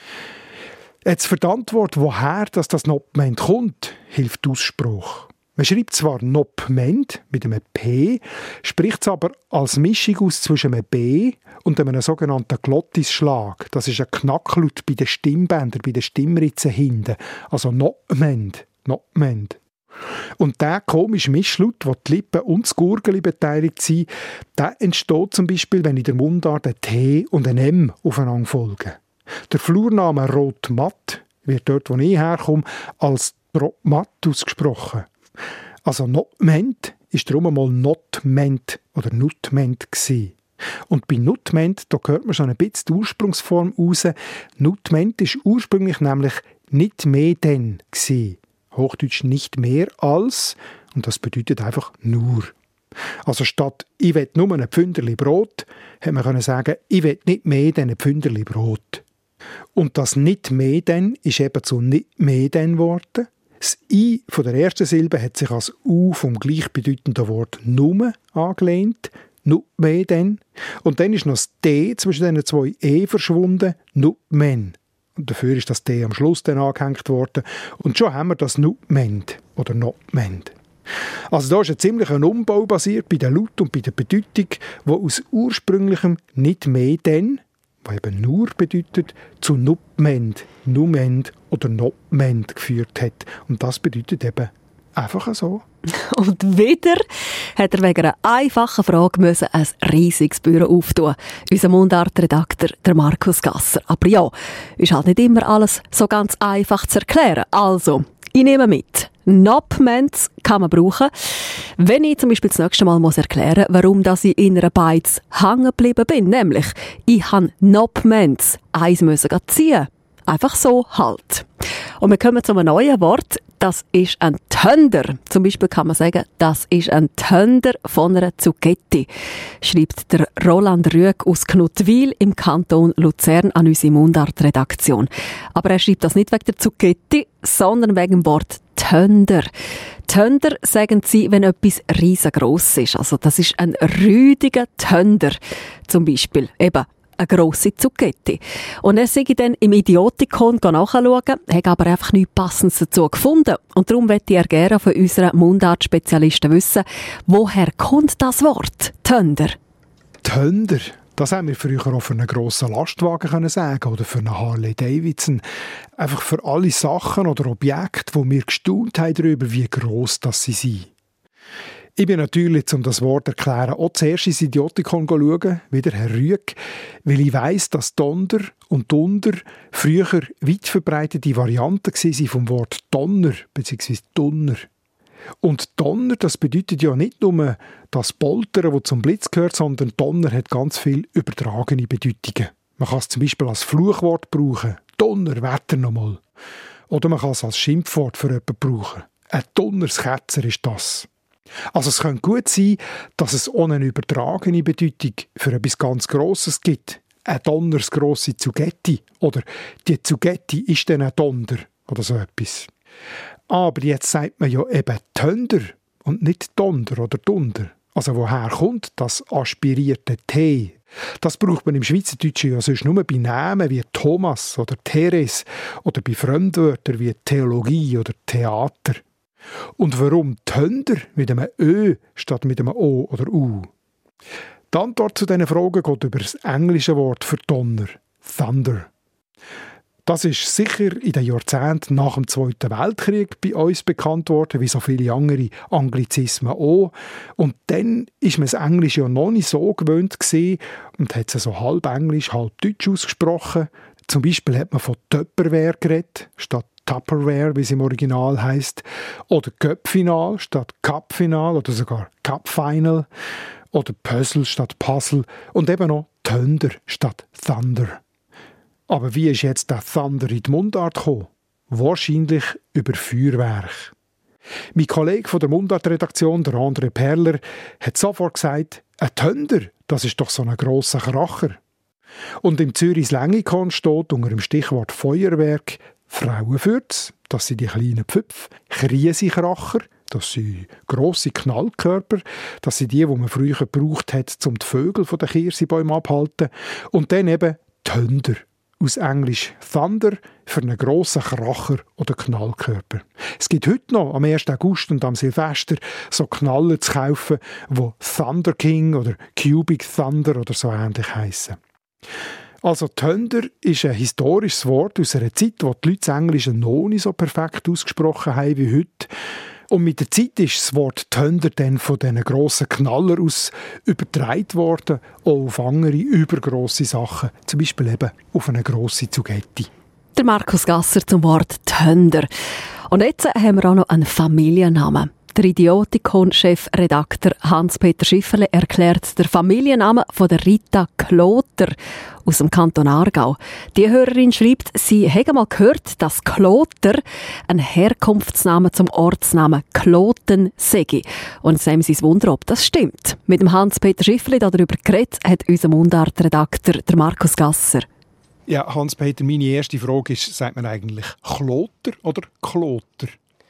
Jetzt für die Antwort, woher das, das Nopment kommt, hilft die Aussprache. Man schreibt zwar Nopment mit einem P, spricht es aber als Mischung aus zwischen einem B und einem sogenannten Glottisschlag. Das ist ein Knacklaut bei den Stimmbändern, bei den Stimmritzen hinten. Also Nopment, Nopment. Und der komische Mischlaut, wo die Lippen und das Gurgeli beteiligt sind, der entsteht zum Beispiel, wenn in der Mundart ein T und ein M aufeinander folgen. Der Flurname Rotmatt wird dort, wo ich herkomme, als Rotmatt ausgesprochen. Also Nopment ist darum einmal Notment oder Nutment gsi. Und bei Nutment, da hört man schon ein bisschen die Ursprungsform raus. Nutment ist ursprünglich nämlich nicht mehr denn gsi. Hochdeutsch nicht mehr als, und das bedeutet einfach nur. Also statt «ich will nur ein Pfünderli Brot», hätte man können sagen «ich will nicht mehr denn ein Pfünderli Brot». Und das «nicht mehr denn» ist eben zu «nicht mehr denn» geworden. Das «i» von der ersten Silbe hat sich als «u» vom gleichbedeutenden Wort «nume» angelehnt, «nu mehr denn». Und dann ist noch das «d» zwischen den zwei «e» verschwunden, «nu men». Und dafür ist das «d» am Schluss dann angehängt worden. Und schon haben wir das «nutment» oder «notment». Also da ist ein ziemlicher Umbau basiert bei der Laut und bei der Bedeutung, die aus ursprünglichem «nicht mehr denn», was eben «nur» bedeutet, zu «nupment», «nument» oder «nopment» geführt hat. Und das bedeutet eben einfach so. Und wieder hat er wegen einer einfachen Frage müssen ein riesiges Büro auftun. Unser Mundartredakteur, der Markus Gasser. Aber ja, ist halt nicht immer alles so ganz einfach zu erklären. Also, ich nehme mit. Nopments kann man brauchen, wenn ich zum Beispiel das nächste Mal muss erklären muss, warum dass ich in einer Beiz hängen geblieben bin. Nämlich, ich habe Nopments eins müssen ziehen. Einfach so halt. Und wir kommen zu einem neuen Wort. Das ist ein Tönder. Zum Beispiel kann man sagen, das ist ein Tönder von einer Zucchetti. Schreibt der Roland Rüegg aus Knuttwil im Kanton Luzern an unsere Mundart-Redaktion. Aber er schreibt das nicht wegen der Zucchetti, sondern wegen dem Wort Tönder. Tönder sagen sie, wenn etwas riesengroß ist. Also das ist ein rüdiger Tönder. Zum Beispiel eben eine grosse Zucchetti. Und er sei dann im Idiotikon nachschauen, hat aber einfach nichts Passendes dazu gefunden. Und darum möchte er gerne von unseren Mundart-Spezialisten wissen, woher kommt das Wort Tönder? Tönder? Das haben wir früher auch für einen grossen Lastwagen können sagen oder für einen Harley Davidson. Einfach für alle Sachen oder Objekte, wo wir gestaunt haben darüber, wie gross das sie sind. Ich bin natürlich, um das Wort zu erklären, auch zuerst ins Idiotikon schauen, wieder Herr Rüegg, weil ich weiss, dass Donder und Dunder früher weit verbreitete Varianten waren vom Wort Donner bzw. Donner. Und Donner, das bedeutet ja nicht nur das Poltern, das zum Blitz gehört, sondern Donner hat ganz viele übertragene Bedeutungen. Man kann es zum Beispiel als Fluchwort brauchen. Donnerwetter nochmal. Oder man kann es als Schimpfwort für jemanden brauchen. Ein Donnersketzer ist das. Also es könnte gut sein, dass es ohne eine übertragene Bedeutung für etwas ganz Grosses gibt. Ein donnersgrosse Zugetti. Oder die Zugetti ist dann ein Donder. Oder so etwas. Aber jetzt sagt man ja eben Tönder und nicht Donder oder Dunder. Also woher kommt das aspirierte T? Das braucht man im Schweizerdeutschen ja sonst nur bei Namen wie Thomas oder Therese oder bei Fremdwörtern wie Theologie oder Theater. Und warum Tönder mit einem Ö statt mit einem O oder U? Die Antwort zu diesen Fragen geht über das englische Wort für Donner, Thunder. Das ist sicher in den Jahrzehnten nach dem Zweiten Weltkrieg bei uns bekannt worden, wie so viele andere Anglizismen auch. Und dann ist man das Englisch ja noch nicht so gewöhnt gewesen und hat es so halb Englisch, halb Deutsch ausgesprochen. Zum Beispiel hat man von Tupperware geredet, statt Tupperware, wie es im Original heisst. Oder Cup-Final statt Cup-Final oder sogar Cup-Final. Oder Puzzle statt Puzzle. Und eben noch Thunder statt Thunder. Aber wie ist jetzt der Thunder in die Mundart gekommen? Wahrscheinlich über Feuerwerk. Mein Kollege von der Mundart-Redaktion, der André Perler, hat sofort gesagt, ein Thunder, das ist doch so ein grosser Kracher. Und im Zürichs Längikon steht unter dem Stichwort Feuerwerk Frauenfürz, das sind die kleinen Pföpfe, Kriesikracher, das sind grosse Knallkörper, das sind die, die man früher gebraucht hat, um die Vögel von den Kirsebäumen abzuhalten. Und dann eben Thunder. Aus Englisch Thunder für einen grossen Kracher oder Knallkörper. Es gibt heute noch, am ersten August und am Silvester, so Knallen zu kaufen, die Thunder King oder Cubic Thunder oder so ähnlich heissen. Also Thunder ist ein historisches Wort aus einer Zeit, wo die Leute das Englische noch nicht so perfekt ausgesprochen haben wie heute. Und mit der Zeit ist das Wort Thunder dann von diesen grossen Knaller aus übertragen worden, auch auf andere übergrosse Sachen, zum Beispiel eben auf eine grosse Zugetti. Der Markus Gasser zum Wort Thunder. Und jetzt haben wir auch noch einen Familiennamen. Der Idiotikon-Chefredakteur Hans-Peter Schifferle erklärt den Familiennamen von der Rita Kloter aus dem Kanton Aargau. Die Hörerin schreibt, sie hätte mal gehört, dass Kloter ein Herkunftsname zum Ortsnamen Kloten sei. Und jetzt nehmen Sie es Wunder, ob das stimmt. Mit dem Hans-Peter Schifferle darüber geredet hat unser Mundart-Redakteur der Markus Gasser. Ja, Hans-Peter, meine erste Frage ist, sagt man eigentlich Kloter oder Kloter?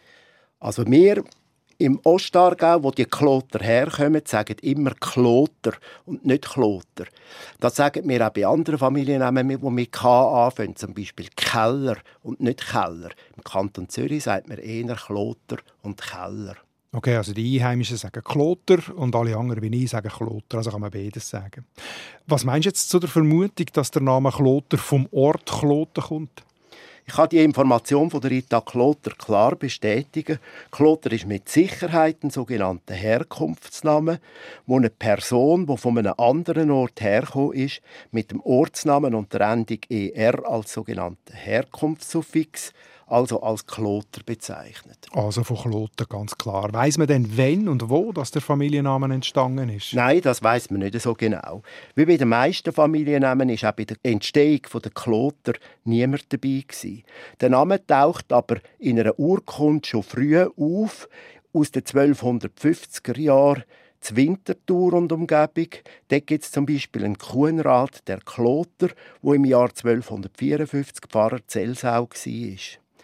Also wir im Ostaargau, wo die Kloter herkommen, sagen immer Kloter und nicht Kloter. Das sagen wir auch bei anderen Familiennamen, die mit K anfangen, zum Beispiel Keller und nicht Keller. Im Kanton Zürich sagt man eher Kloter und Keller. Okay, also die Einheimischen sagen Kloter und alle anderen wie ich sagen Kloter, also kann man beides sagen. Was meinst du jetzt zu der Vermutung, dass der Name Kloter vom Ort Kloten kommt? Ich kann die Information von der Rita Kloter klar bestätigen. Kloter ist mit Sicherheit ein sogenannter Herkunftsname, wo eine Person, die von einem anderen Ort hergekommen ist, mit dem Ortsnamen und der Endung er als sogenannter Herkunftssuffix, also als Kloter bezeichnet. Also von Kloten, ganz klar. Weiss man denn, wann und wo dass der Familienname entstanden ist? Nein, das weiss man nicht so genau. Wie bei den meisten Familiennamen ist auch bei der Entstehung der Kloter niemand dabei gewesen. Der Name taucht aber in einer Urkunde schon früh auf, aus den zwölfhundertfünfziger Jahren, zur Winterthur und Umgebung. Dort gibt es zum Beispiel einen Kuhnrat, der Kloter, der im Jahr zwölfhundertvierundfünfzig Pfarrer Zelsau war.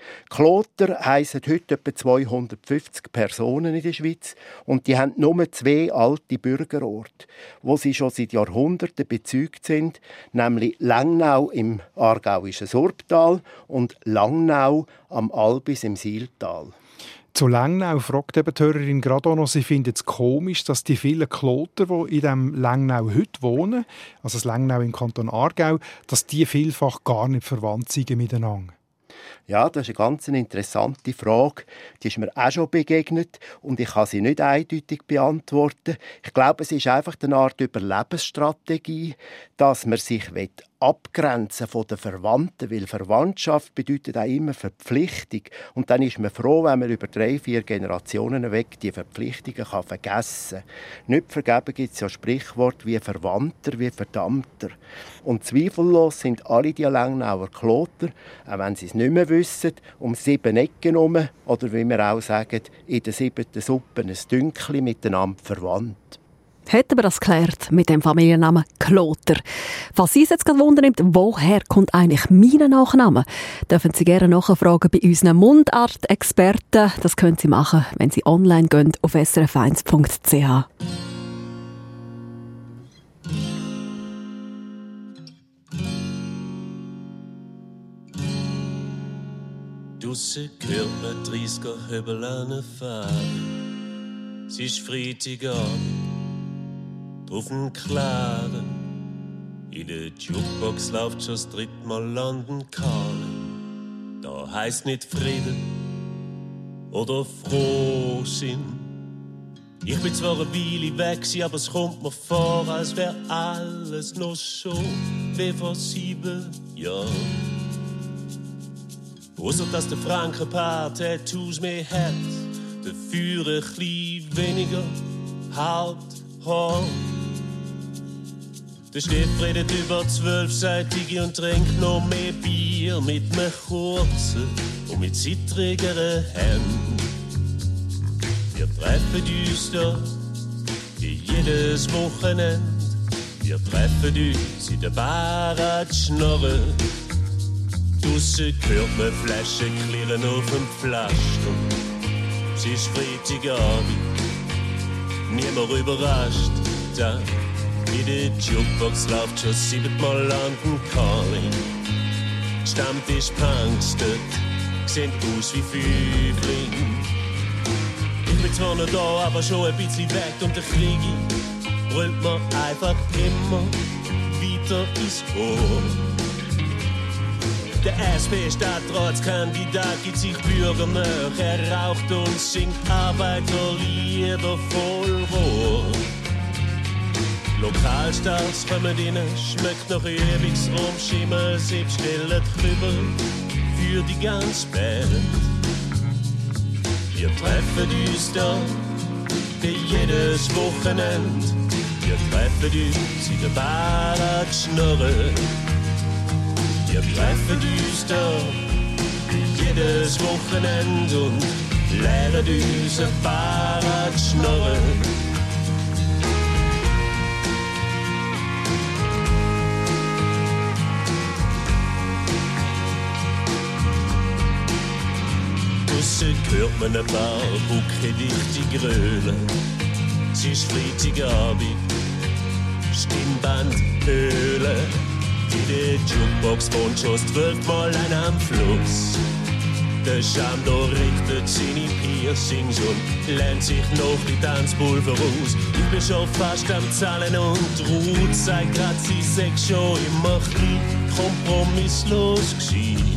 Kloter heissen heute etwa zweihundertfünfzig Personen in der Schweiz und die haben nur zwei alte Bürgerorte, wo sie schon seit Jahrhunderten bezeugt sind, nämlich Langnau im aargauischen Surbtal und Langnau am Albis im Sihltal. Zu Langnau fragt eben die Hörerin gerade auch noch, sie findet es komisch, dass die vielen Kloter, die in diesem Langnau heute wohnen, also das Langnau im Kanton Aargau, dass die vielfach gar nicht verwandt sind miteinander. Ja, das ist eine ganz interessante Frage. Die ist mir auch schon begegnet und ich kann sie nicht eindeutig beantworten. Ich glaube, es ist einfach eine Art Überlebensstrategie, dass man sich abgrenzen von den Verwandten, weil Verwandtschaft bedeutet auch immer Verpflichtung. Und dann ist man froh, wenn man über drei, vier Generationen weg die Verpflichtungen kann vergessen kann. Nicht vergeben gibt es ja Sprichworte wie Verwandter, wie Verdammter. Und zweifellos sind alle die Langnauer Kloter, auch wenn sie es nicht mehr wissen, um sieben Ecken herum, oder wie wir auch sagen, in der siebten Suppe ein Dünkli miteinander verwandt. Hätten wir das geklärt mit dem Familiennamen Kloter. Falls Sie es jetzt gerade wundern, woher kommt eigentlich mein Nachname, dürfen Sie gerne nachfragen bei unseren Mundart-Experten. Das können Sie machen, wenn Sie online gehen auf s r f eins punkt c h. Dusse hört man dreißiger Höbel fahren. Es ist Freitagabend. Auf dem Klaren, in der Jukebox läuft schon das dritte Mal London Calling. Da heisst nicht Frieden oder Frohsinn. Ich bin zwar eine Weile weg, aber es kommt mir vor, als wär alles noch so wie vor sieben Jahren. Ausser dass der Franke paar Tattoos mehr hat, dafür ein bisschen weniger Haupthaar. Der Chef redet über zwölfseitige und trinkt noch mehr Bier mit einem kurzen und mit zittrigeren Händen. Wir treffen uns da jedes Wochenende. Wir treffen uns in der Bar an die Schnorren. Draussen hört man Flaschen klirren auf dem Pflaster. Es ist Freitagabend, niemand überrascht, da in der Jukebox läuft schon siebenmal London Calling. Stammtisch Punks dort sehen aus wie Fübling. Ich bin zwar noch da, aber schon ein bisschen weg und der Krieg brüllt mir einfach immer weiter ins Ohr. Der S P-Stadtratskandidat gibt sich Bürger nach, er raucht und singt Arbeiterlieder voll Rohr. Lokalstars kommen rein, schmeckt nach Übungsraum, Schimmer, sie bestellen Krübel für die ganze Band. Wir treffen uns da jedes Wochenende. Wir treffen uns in der Bar an die Schnorren. Wir treffen uns da jedes Wochenende und lernen uns ein paar an die Schnorren. Draussen hört man ein paar buckeldichte Grölen. Es ist Freitagabend, Stimmband Höhlen. In der Jukebox wohnt schon zwölfmal ein am Fluss. Der Schandor richtet seine Piercings und lernt sich noch die Tanzpulver aus. Ich bin schon fast am Zahlen und Ruth sagt grad, sie sei schon immer ein kompromisslos gsi.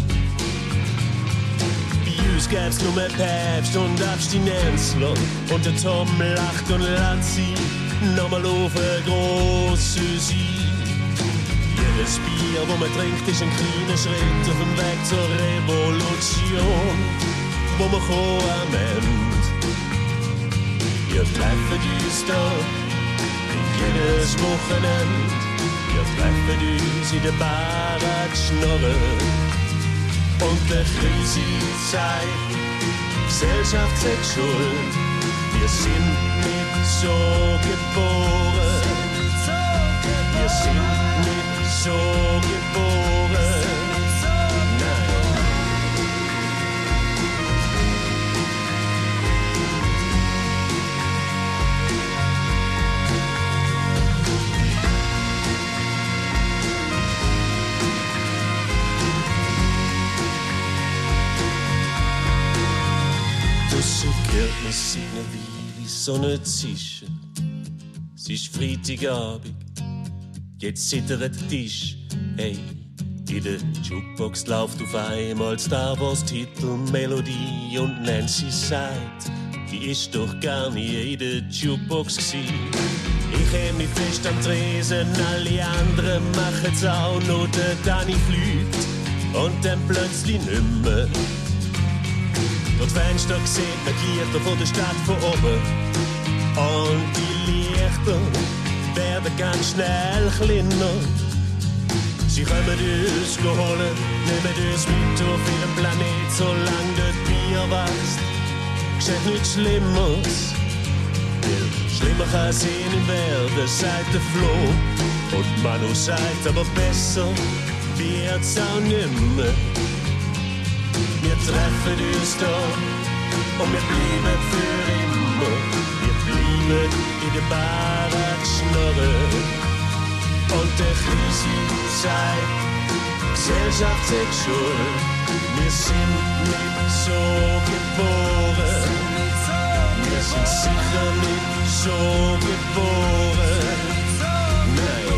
Bei uns gäb's nur mehr Päpst und Abstinenzler. Und der Tom lacht und lässt sie nochmal auf eine grosse Sie. Jedes Bier, wo man trinkt, ist ein kleiner Schritt auf dem Weg zur Revolution, wo wir kommen am Ende. Wir treffen uns da jedes Wochenende. Wir treffen uns in der Bar an die Schnorren. Und der Krise sagt, Gesellschaft sagt Schuld. Wir sind nicht so geboren. Wir sind nicht so geboren. Nein. Draussen hört man singen wie die Sonne zischen. Es ist Freitagabend. Jetzt zittert der Tisch, ey, In der Jukebox läuft auf einmal Star Wars Titel, Melodie und Nancy sagt, die ist doch gar nie in der Jukebox gsi. Ich häng mich fest am Tresen, alle anderen machen's auch, nur der Dani fliegt und dann plötzlich nimmer. Durch die Fenster sieht man die Lichter von der Stadt von oben und die Lichter werden ganz schnell kleiner. Sie kommen uns holen, nehmen uns mit auf ihrem Planet, solange dort Bier wächst. Geschieht nichts Schlimmeres. Weil schlimmer kann es eh nicht werden, sagt der Flo. Und Manu sagt, aber besser wird's auch nimmer. Wir treffen uns da und wir bleiben für immer. Wir bleiben in der Bar schnurren. Und der Krisi sagt, Gesellschaft ist schuld. Wir sind nicht so geboren. Wir sind sicher nicht so geboren. Nein.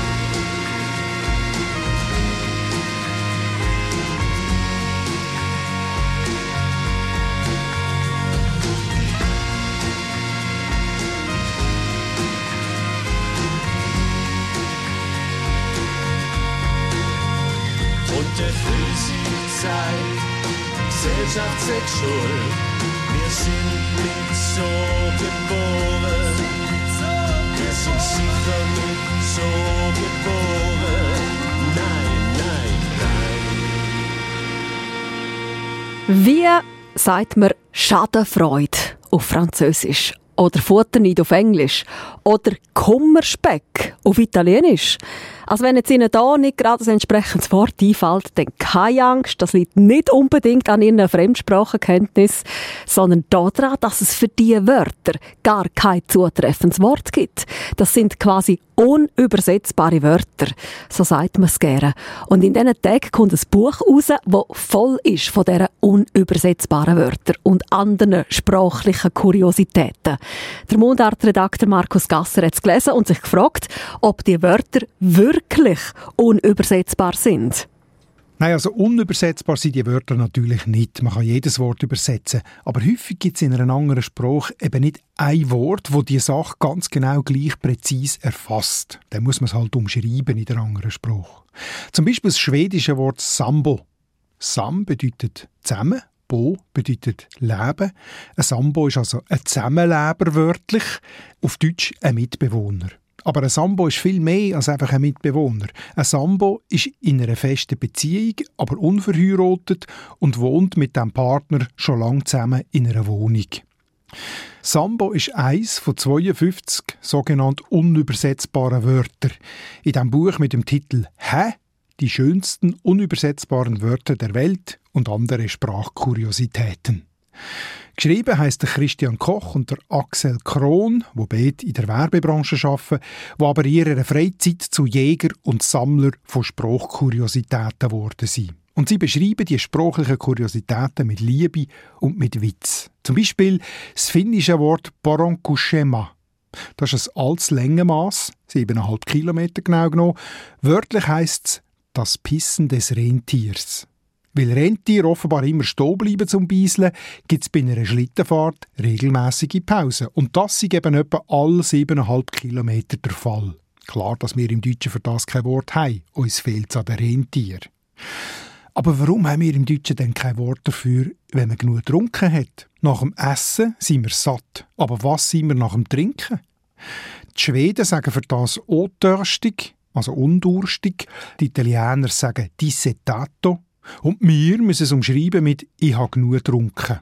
Und der Krisi sagt, Gesellschaft ist schuld. Wir sind nicht so geboren. Wir sind sicher nicht so geboren. Nein, nein, nein. Wie sagt man Schadenfreude auf Französisch? Oder Futterneid auf Englisch? Oder Kummerspeck auf Italienisch? Also wenn jetzt Ihnen da nicht gerade ein entsprechendes Wort einfällt, dann keine Angst, das liegt nicht unbedingt an Ihren Fremdsprachenkenntnis, sondern daran, dass es für diese Wörter gar kein zutreffendes Wort gibt. Das sind quasi unübersetzbare Wörter, so sagt man es gerne. Und in diesen Tagen kommt ein Buch raus, das voll ist von diesen unübersetzbaren Wörtern und anderen sprachlichen Kuriositäten. Der Mundartredakteur Markus Gasser hat es gelesen und sich gefragt, ob die Wörter wirklich unübersetzbar sind. Nein, also unübersetzbar sind die Wörter natürlich nicht. Man kann jedes Wort übersetzen. Aber häufig gibt es in einer anderen Sprache eben nicht ein Wort, das die Sache ganz genau gleich präzise erfasst. Dann muss man es halt umschreiben in der anderen Sprache. Zum Beispiel das schwedische Wort Sambo. Sam bedeutet zusammen, Bo bedeutet Leben. Ein Sambo ist also ein Zusammenleber wörtlich, auf Deutsch ein Mitbewohner. Aber ein Sambo ist viel mehr als einfach ein Mitbewohner. Ein Sambo ist in einer festen Beziehung, aber unverheiratet und wohnt mit dem Partner schon lange zusammen in einer Wohnung. Sambo ist eines von zweiundfünfzig sogenannten unübersetzbaren Wörtern. In diesem Buch mit dem Titel «Hä? Die schönsten unübersetzbaren Wörter der Welt und andere Sprachkuriositäten». Geschrieben heisst der Christian Koch und der Axel Krohn, die beide in der Werbebranche arbeiten, die aber in ihrer Freizeit zu Jäger und Sammler von Sprachkuriositäten geworden sind. Und sie beschreiben die sprachlichen Kuriositäten mit Liebe und mit Witz. Zum Beispiel das finnische Wort Poronkushema. Das ist ein altes Längenmaß, siebeneinhalb Kilometer genau genommen. Wörtlich heisst es «das Pissen des Rentiers». Weil Rentiere offenbar immer stehen bleiben zum Beiseln, gibt es bei einer Schlittenfahrt regelmässige Pausen. Und das sind eben etwa alle siebeneinhalb Kilometer der Fall. Klar, dass wir im Deutschen für das kein Wort haben. Uns fehlt es an den Rentieren. Aber warum haben wir im Deutschen denn kein Wort dafür, wenn man genug getrunken hat? Nach dem Essen sind wir satt. Aber was sind wir nach dem Trinken? Die Schweden sagen für das «otörstig», also undurstig. Die Italiener sagen «dissetato». Und wir müssen es umschreiben mit «Ich habe genug getrunken».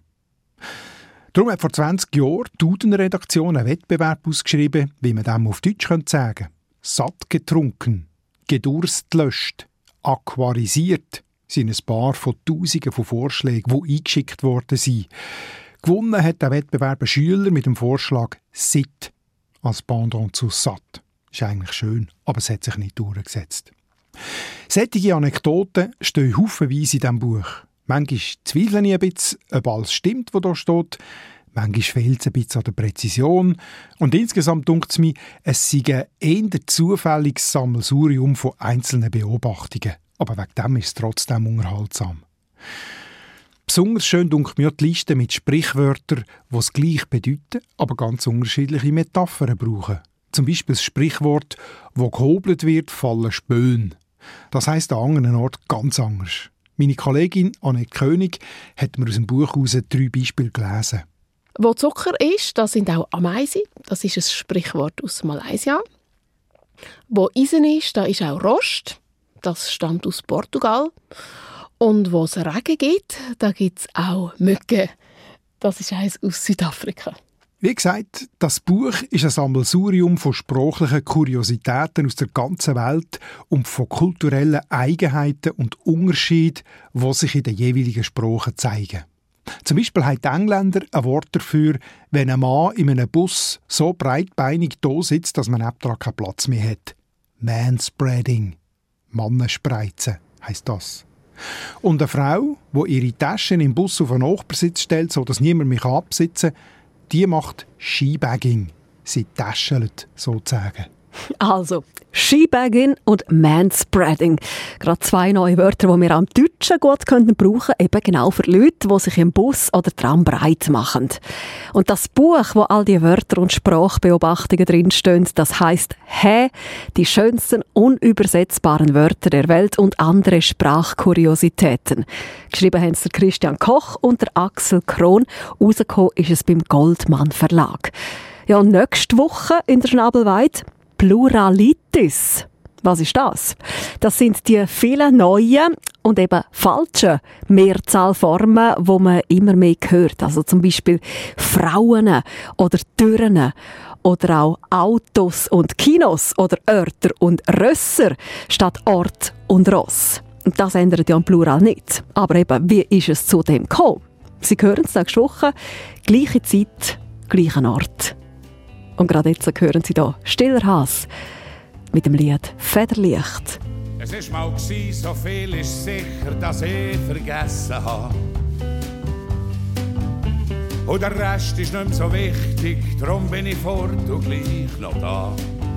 Darum hat vor zwanzig Jahren die Duden-Redaktion einen Wettbewerb ausgeschrieben, wie man dem auf Deutsch sagen könnte. «Satt getrunken», «gedurst löscht», «aquarisiert» sind ein paar von Tausenden von Vorschlägen, die eingeschickt worden sind. Gewonnen hat der Wettbewerb ein Schüler mit dem Vorschlag «Sit» als Pendant zu «satt». Ist eigentlich schön, aber es hat sich nicht durchgesetzt. Solche Anekdoten stehen haufenweise in diesem Buch. Manchmal zweifle ich ein bisschen, ob alles stimmt, was da steht. Manchmal fehlt es ein bisschen an der Präzision. Und insgesamt denkt es mir, es sei ein eher zufälliges Sammelsurium von einzelnen Beobachtungen. aber wegen dem ist es trotzdem unterhaltsam. Besonders schön dunkt mir die Liste mit Sprichwörtern, die es gleich bedeuten, aber ganz unterschiedliche Metaphern brauchen. Zum Beispiel das Sprichwort, wo gehobelt wird, fallen Spöen. Das heisst an anderen Orten ganz anders. Meine Kollegin Annette König hat mir aus dem Buch heraus drei Beispiele gelesen. Wo Zucker ist, da sind auch Ameisen. Das ist ein Sprichwort aus Malaysia. Wo Eisen ist, da ist auch Rost. Das stammt aus Portugal. Und wo es Regen gibt, da gibt es auch Mücken. Das ist eins aus Südafrika. Wie gesagt, das Buch ist ein Sammelsurium von sprachlichen Kuriositäten aus der ganzen Welt und von kulturellen Eigenheiten und Unterschieden, die sich in den jeweiligen Sprachen zeigen. Zum Beispiel haben die Engländer ein Wort dafür, wenn ein Mann in einem Bus so breitbeinig da sitzt, dass man nebendran keinen Platz mehr hat. Manspreading. Mannenspreizen heisst das. Und eine Frau, die ihre Taschen im Bus auf einen Nachbarsitz stellt, sodass niemand mich absitzen kann, die macht Skibagging. Sie täschelt sozusagen. Also, Skibagging und Manspreading. Gerade zwei neue Wörter, die wir am Deutschen gut brauchen können, eben genau für Leute, die sich im Bus oder Tram breit machen. Und das Buch, wo all die Wörter und Sprachbeobachtungen drinstehen, das heisst «Hä? Die schönsten unübersetzbaren Wörter der Welt und andere Sprachkuriositäten». Geschrieben haben es der Christian Koch und der Axel Krohn. Rausgekommen ist es beim Goldmann Verlag. Ja, und nächste Woche in der Schnabelweide Pluralitis. Was ist das? Das sind die vielen neuen und eben falschen Mehrzahlformen, die man immer mehr hört. Also zum Beispiel Frauen oder Türen oder auch Autos und Kinos oder Örter und Rösser statt Ort und Ross. Und das ändert ja im Plural nicht. Aber eben, wie ist es zu dem gekommen? Sie hören es nächste Woche, gleiche Zeit, gleichen Ort. Und gerade jetzt hören Sie hier «Stiller Hass» mit dem Lied «Federlicht». Es war mal, so viel ist sicher, dass ich vergessen habe. Und der Rest ist nicht mehr so wichtig, darum bin ich fort und gleich noch da.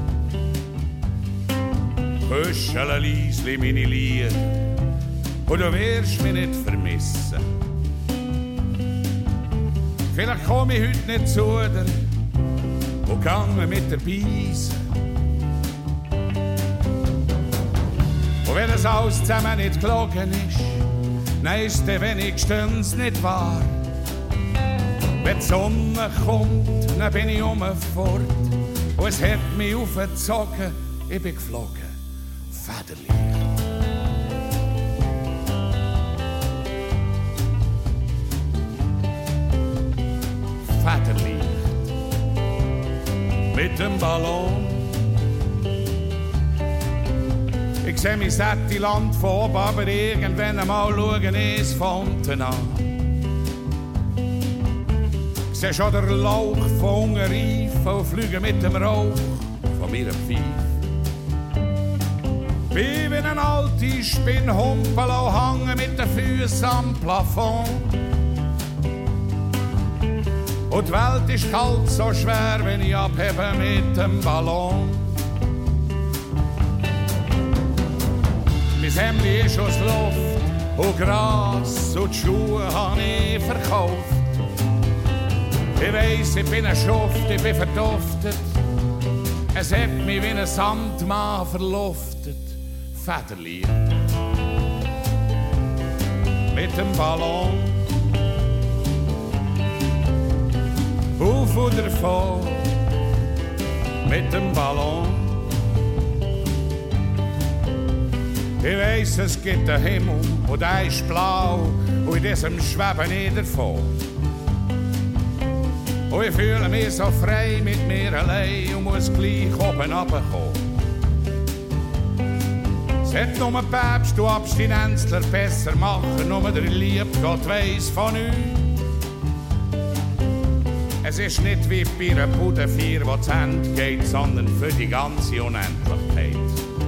Küschele leisli meine Lieder und du wirst mich nicht vermissen. Vielleicht komme ich heute nicht zu dir und gange mit der Beise. Und wenn es alles zusammen nicht gelogen ist, dann ist es wenigstens nicht wahr. Wenn die Sonne kommt, dann bin ich umfort und es hat mich aufgezogen, ich bin geflogen, Federlicht. Federlicht mit dem Ballon. Ich seh mein sätte Land von oben, aber irgendwann einmal schauen ich von unten an. Ich seh schon den Lauch von unten reifen und fliegen mit dem Rauch von meiner Pfeife. Wie wenn ein alte Spinnhumpel hängen mit den Füßen am Plafond. Und die Welt ist kalt, so schwer, wenn ich abhebe mit dem Ballon. Mein Hemdli ist aus Luft und Gras und die Schuhe habe ich verkauft. Ich weiss, ich bin ein Schuft, ich bin verduftet. Es hat mich wie ein Sandmann verluftet. Federlicht mit dem Ballon. Auf und davon mit dem Ballon. Ich weiss, es gibt einen Himmel und der ist blau und in diesem schwebe ich davon. Und ich fühle mich so frei mit mir allein und muss gleich oben runterkommen. Es hat nur ein Päpst und Abstinenzler besser machen, nur der liebe Gott weiss von uns. Es ist nicht wie bei einer Budenfeier, wo zu Ende geht, sondern für die ganze Unendlichkeit.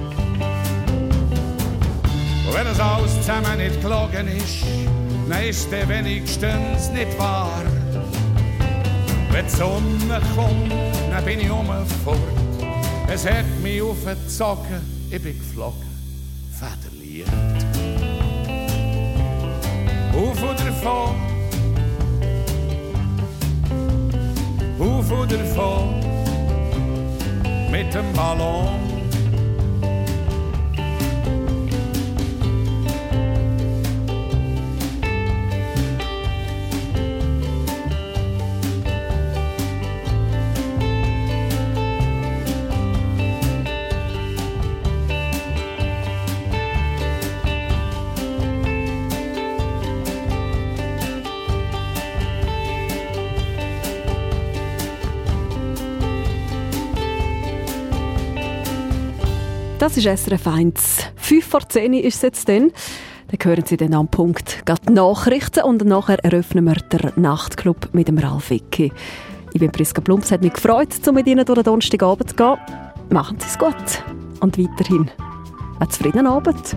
Und wenn das alles zusammen nicht gelogen ist, dann ist es wenigstens nicht wahr. Wenn die Sonne kommt, dann bin ich umfort. Es hat mich aufgezogen, ich bin geflogen, Federlicht. Licht. Auf oder vor, auf oder vor, mit dem Ballon. Das ist S R F eins. fünf vor zehn ist es jetzt dann. Dann hören Sie dann am Punkt gerade die Nachrichten und nachher eröffnen wir den Nachtclub mit dem Ralf Wicki. Ich bin Priska Plump, es hat mich gefreut, um mit Ihnen durch den Donnerstagabend zu gehen. Machen Sie es gut und weiterhin einen zufriedenen Abend.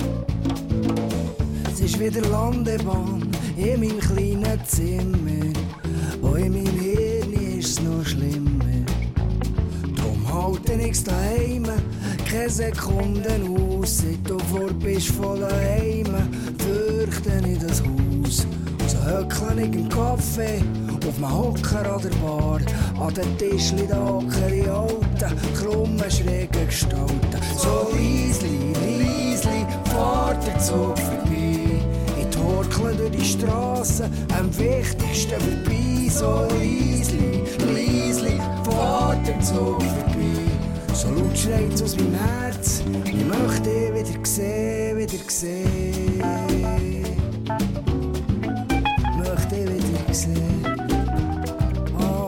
Es ist wieder Landebahn in meinem kleinen Zimmer. Auch in meinem Hirn ist es noch schlimmer. Drum halte ich's daheim, keine Sekunden aus. Seit du vor bist von daheim, fürchte ich das Haus. So höckle ich im Café, auf dem Hocker an der Bar. An den Tischli da hocken die alten, krummen, schrägen Gestalten. So leisli, leisli, fährt der Zug vorbei. Ich torkle durch die Strassen, am wichtigsten vorbei. So leisli, leisli, fährt der Zug vorbei. So laut schreit's aus meinem Herz, ich möchte dich wieder sehen, wieder sehen. Ich möchte dich wieder sehen. Oh.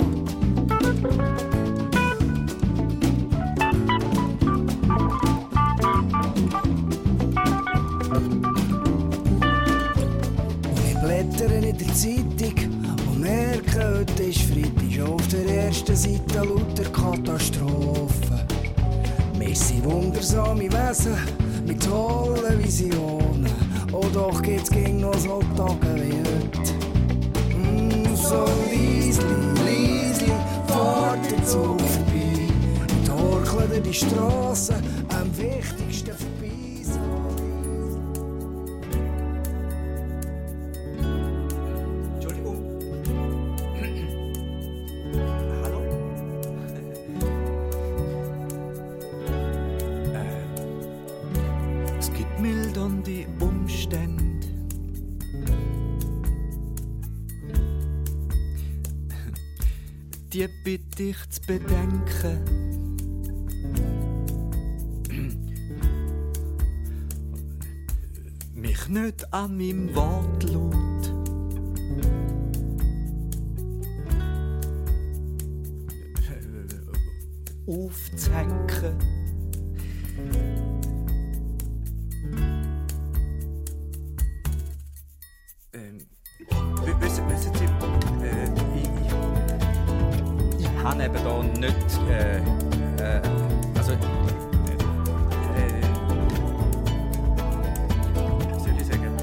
Und ich blättere in der Zeitung und merke, heute ist Freitag. Auf der ersten Seite lauter Katastrophen. Wir sind wundersame Wesen mit tollen Visionen. Oh doch gibt's gegen noch so Tage wie heute. Mm, so leisli, leisli, fährt der Zug vorbei. Ich torkle durch die Strassen, am wichtigsten vorbei. Entschuldigung. Hallo? Es gibt mildernde Umstände. Die bitte ich zu bedenken. Mich nicht an meinem Wortlaut aufzuhängen. Ähm, wissen, wissen Sie, äh, ich, ich, ich habe eben da nicht, äh, äh, also, äh, äh, wie soll ich sagen?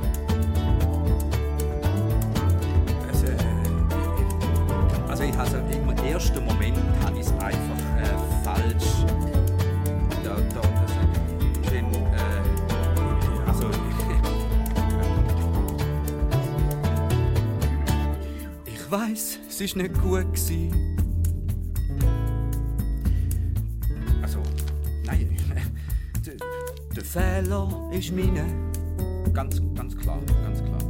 Also, äh, also ich habe im ersten Moment habe ich es einfach äh, falsch. Da, da, also, bin, äh, also, ich weiss, es war nicht gut gewesen. Also, nein, der, der Fehler ist meine. Ganz, ganz klar, ganz klar.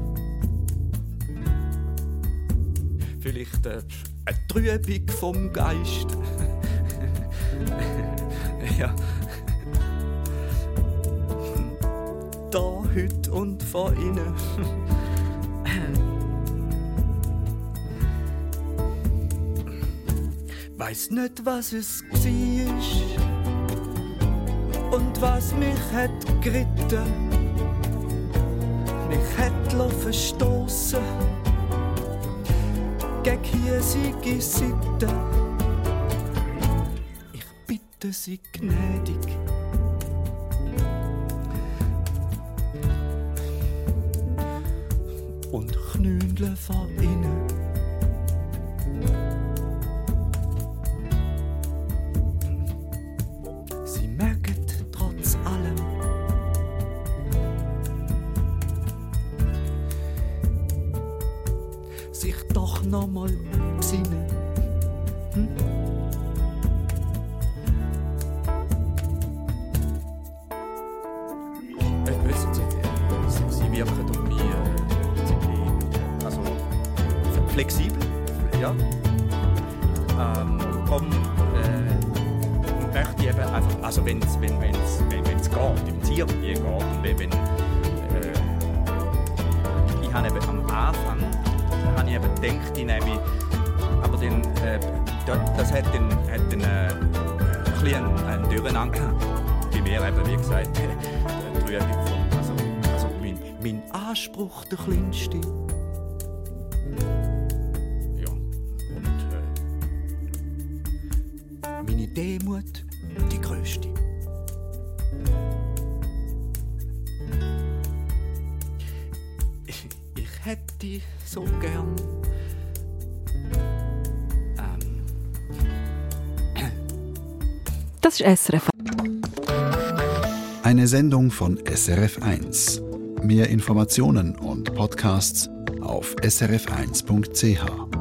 Vielleicht äh, eine Trübung vom Geist. Ja. Da, heute und von innen. Weiss nicht, was es war und was mich hat geritten. Mich hat verstoßen gegen hiesige Sitten. Ich bitte Sie gnädig. Und knündle von innen. Sie merken trotz allem noch mal besinnen. Hm? Wissen Sie, Sie, Sie wirken auf mich äh, ziemlich, also flexibel, ja. Ähm, komm, äh, möchte ich eben einfach, also wenn's, wenn es wenn, wenn's geht, wenn es irgendwie geht, wenn, wenn äh, ich habe eben am Anfang, habe ich eben gedacht, ich nehme, aber dann, äh, das, das hat dann, hat dann äh, ein bisschen einen, einen Durcheinander gehabt. Bei mir eben, wie gesagt, äh, Trübung von, also, also mein, mein Anspruch der kleinste. Ja, und äh, meine Demut die grösste. Ich, ich hätte so gern ähm, Das ist S R F. Eine Sendung von S R F eins. Mehr Informationen und Podcasts auf s r f eins punkt c h.